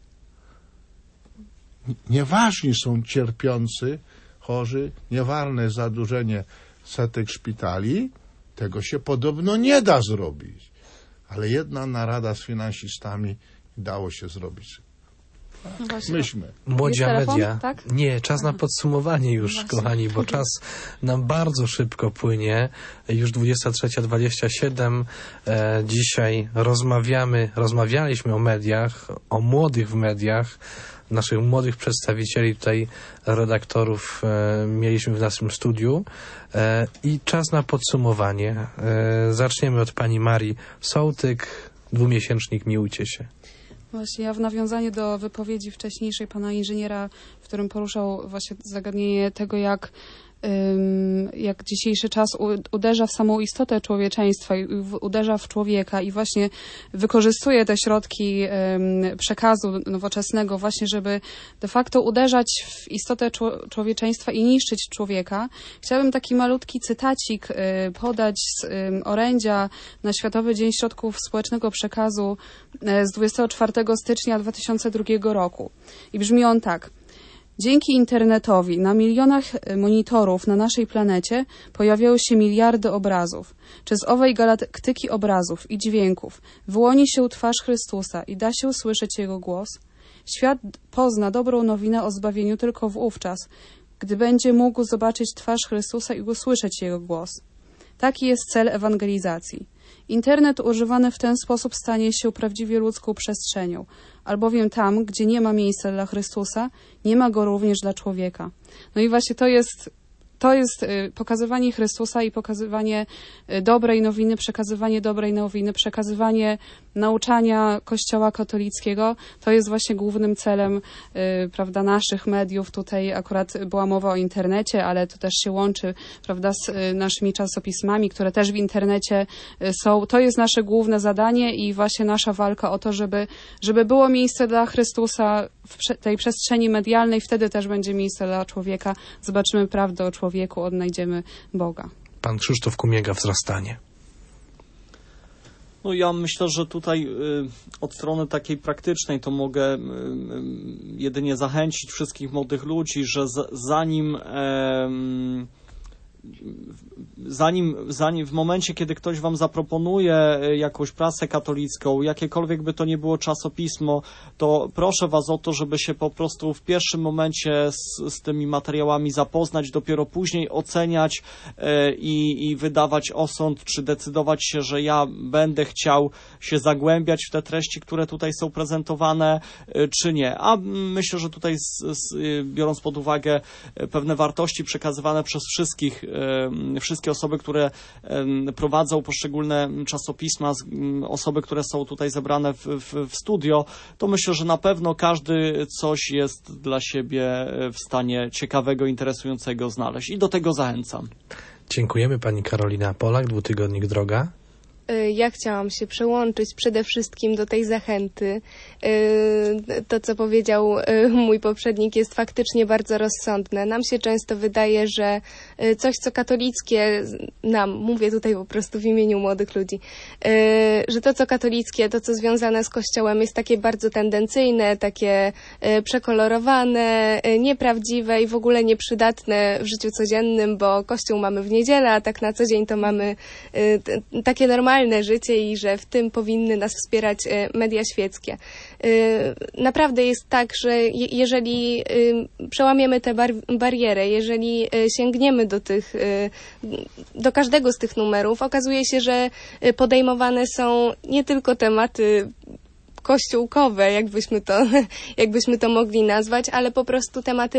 Nieważni są cierpiący, chorzy, nieważne jest zadłużenie setek szpitali, Tego się podobno nie da zrobić. Ale jedna narada z finansistami dało się zrobić. No właśnie. Myślmy. Młodzia Jest telefon, media. tak? Nie, czas na podsumowanie już, Właśnie. kochani, bo czas nam bardzo szybko płynie. Już 23:27. Dzisiaj rozmawialiśmy o mediach, o młodych w mediach. Naszych młodych przedstawicieli tutaj, redaktorów, mieliśmy w naszym studiu. I czas na podsumowanie. Zaczniemy od pani Marii Sołtyk, 2-miesięcznik Miłujcie się. Właśnie ja w nawiązaniu do wypowiedzi wcześniejszej pana inżyniera, w którym poruszał właśnie zagadnienie tego, jak dzisiejszy czas uderza w samą istotę człowieczeństwa i uderza w człowieka i właśnie wykorzystuje te środki przekazu nowoczesnego właśnie, żeby de facto uderzać w istotę człowieczeństwa i niszczyć człowieka. Chciałabym taki malutki cytacik podać z orędzia na Światowy Dzień Środków Społecznego Przekazu z 24 stycznia 2002 roku. I brzmi on tak. Dzięki internetowi na milionach monitorów na naszej planecie pojawiały się miliardy obrazów. Czy z owej galaktyki obrazów i dźwięków wyłoni się twarz Chrystusa i da się usłyszeć Jego głos? Świat pozna dobrą nowinę o zbawieniu tylko wówczas, gdy będzie mógł zobaczyć twarz Chrystusa i usłyszeć Jego głos. Taki jest cel ewangelizacji. Internet używany w ten sposób stanie się prawdziwie ludzką przestrzenią, albowiem tam, gdzie nie ma miejsca dla Chrystusa, nie ma go również dla człowieka. No i właśnie to jest pokazywanie Chrystusa i pokazywanie dobrej nowiny, przekazywanie nauczania Kościoła katolickiego. To jest właśnie głównym celem, prawda, naszych mediów. Tutaj akurat była mowa o internecie, ale to też się łączy, prawda, z naszymi czasopismami, które też w internecie są. To jest nasze główne zadanie i właśnie nasza walka o to, żeby było miejsce dla Chrystusa w tej przestrzeni medialnej. Wtedy też będzie miejsce dla człowieka. Zobaczymy prawdę o człowieku, odnajdziemy Boga. Pan Krzysztof Kumiega, Wzrastanie. No ja myślę, że tutaj od strony takiej praktycznej to mogę jedynie zachęcić wszystkich młodych ludzi, że zanim w momencie, kiedy ktoś wam zaproponuje jakąś prasę katolicką, jakiekolwiek by to nie było czasopismo, to proszę was o to, żeby się po prostu w pierwszym momencie z tymi materiałami zapoznać, dopiero później oceniać i wydawać osąd, czy decydować się, że ja będę chciał się zagłębiać w te treści, które tutaj są prezentowane, czy nie. A myślę, że tutaj biorąc pod uwagę pewne wartości przekazywane przez wszystkie osoby, które prowadzą poszczególne czasopisma, osoby, które są tutaj zebrane w studio, to myślę, że na pewno każdy coś jest dla siebie w stanie ciekawego, interesującego znaleźć i do tego zachęcam. Dziękujemy. Pani Karolina Polak, 2-tygodnik Droga. Ja chciałam się przyłączyć przede wszystkim do tej zachęty. To, co powiedział mój poprzednik, jest faktycznie bardzo rozsądne. Nam się często wydaje, że coś, co katolickie, mówię tutaj po prostu w imieniu młodych ludzi, że to, co katolickie, to, co związane z Kościołem, jest takie bardzo tendencyjne, takie przekolorowane, nieprawdziwe i w ogóle nieprzydatne w życiu codziennym, bo Kościół mamy w niedzielę, a tak na co dzień to mamy takie normalne życie i że w tym powinny nas wspierać media świeckie. Naprawdę jest tak, że jeżeli przełamiemy tę barierę, jeżeli sięgniemy do każdego z tych numerów, okazuje się, że podejmowane są nie tylko tematy kościółkowe, jakbyśmy to mogli nazwać, ale po prostu tematy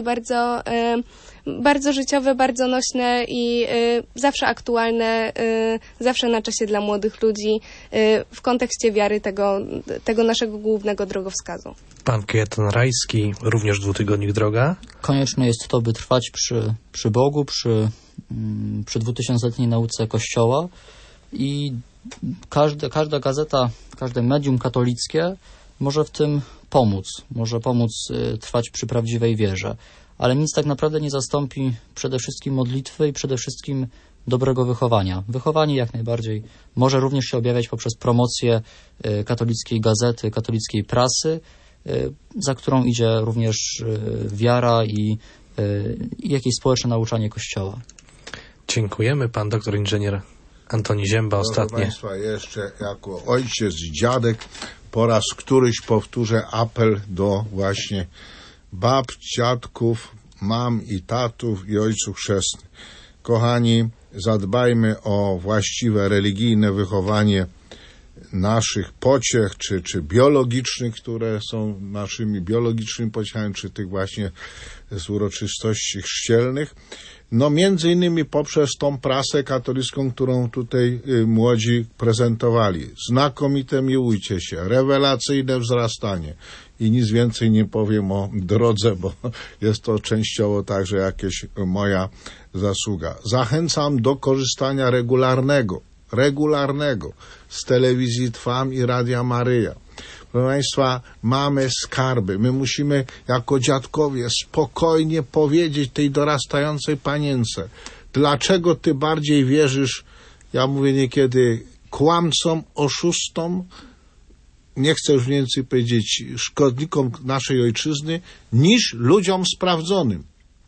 bardzo życiowe, bardzo nośne i zawsze aktualne, zawsze na czasie dla młodych ludzi w kontekście wiary tego naszego głównego drogowskazu. Pan Kajetan Rajski, również 2-tygodnik Droga. Konieczne jest to, by trwać przy Bogu, przy 2000-letniej nauce Kościoła i każda gazeta, każde medium katolickie może w tym pomóc. Może pomóc trwać przy prawdziwej wierze. Ale nic tak naprawdę nie zastąpi przede wszystkim modlitwy i przede wszystkim dobrego wychowania. Wychowanie jak najbardziej może również się objawiać poprzez promocję katolickiej gazety, katolickiej prasy, za którą idzie również wiara i jakieś społeczne nauczanie Kościoła. Dziękujemy. Pan doktor inżynier Antoni Zięba, Proszę ostatnie. Państwa, jeszcze jako ojciec i dziadek po raz któryś powtórzę apel do właśnie bab, dziadków, mam i tatów i ojców chrzestnych. Kochani, zadbajmy o właściwe religijne wychowanie naszych pociech, czy biologicznych, które są naszymi biologicznymi pociechami, czy tych właśnie z uroczystości chrzcielnych. No między innymi poprzez tą prasę katolicką, którą tutaj młodzi prezentowali. Znakomite miłujcie się, rewelacyjne wzrastanie. I nic więcej nie powiem o drodze, bo jest to częściowo także jakieś moja zasługa. Zachęcam do korzystania regularnego z telewizji Trwam i Radia Maryja. Proszę Państwa, mamy skarby. My musimy jako dziadkowie spokojnie powiedzieć tej dorastającej panience, dlaczego ty bardziej wierzysz, ja mówię niekiedy, kłamcom, oszustom, nie chcę już więcej powiedzieć, szkodnikom naszej ojczyzny, niż ludziom sprawdzonym.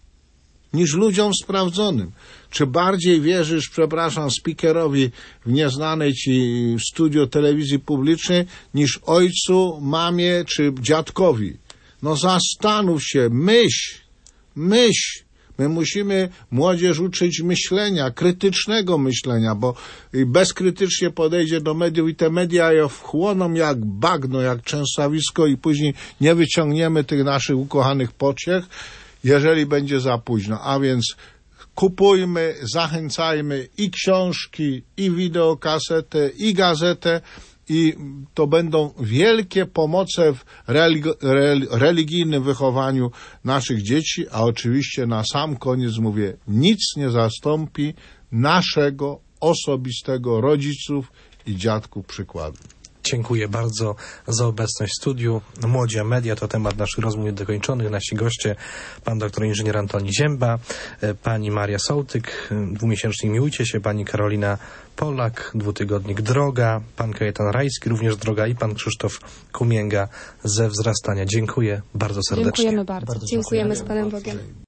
Czy bardziej wierzysz, przepraszam, speakerowi w nieznanej ci studio telewizji publicznej, niż ojcu, mamie czy dziadkowi? No zastanów się, myśl. My musimy młodzież uczyć myślenia, krytycznego myślenia, bo bezkrytycznie podejdzie do mediów i te media je wchłoną jak bagno, jak trzęsawisko i później nie wyciągniemy tych naszych ukochanych pociech, jeżeli będzie za późno. A więc kupujmy, zachęcajmy i książki, i wideokasetę, i gazetę, i to będą wielkie pomoce w religijnym wychowaniu naszych dzieci, a oczywiście na sam koniec mówię, nic nie zastąpi naszego osobistego rodziców i dziadków przykładu. Dziękuję bardzo za obecność w studiu. Młodzi a media to temat naszych rozmów niedokończonych. Nasi goście, pan doktor inżynier Antoni Zięba, pani Maria Sołtyk, 2-miesięcznik Miłujcie się, pani Karolina Polak, 2-tygodnik Droga, pan Kajetan Rajski, również Droga, i pan Krzysztof Kumięga ze Wzrastania. Dziękuję bardzo serdecznie. Dziękujemy bardzo. Dziękujemy z Panem Bogiem.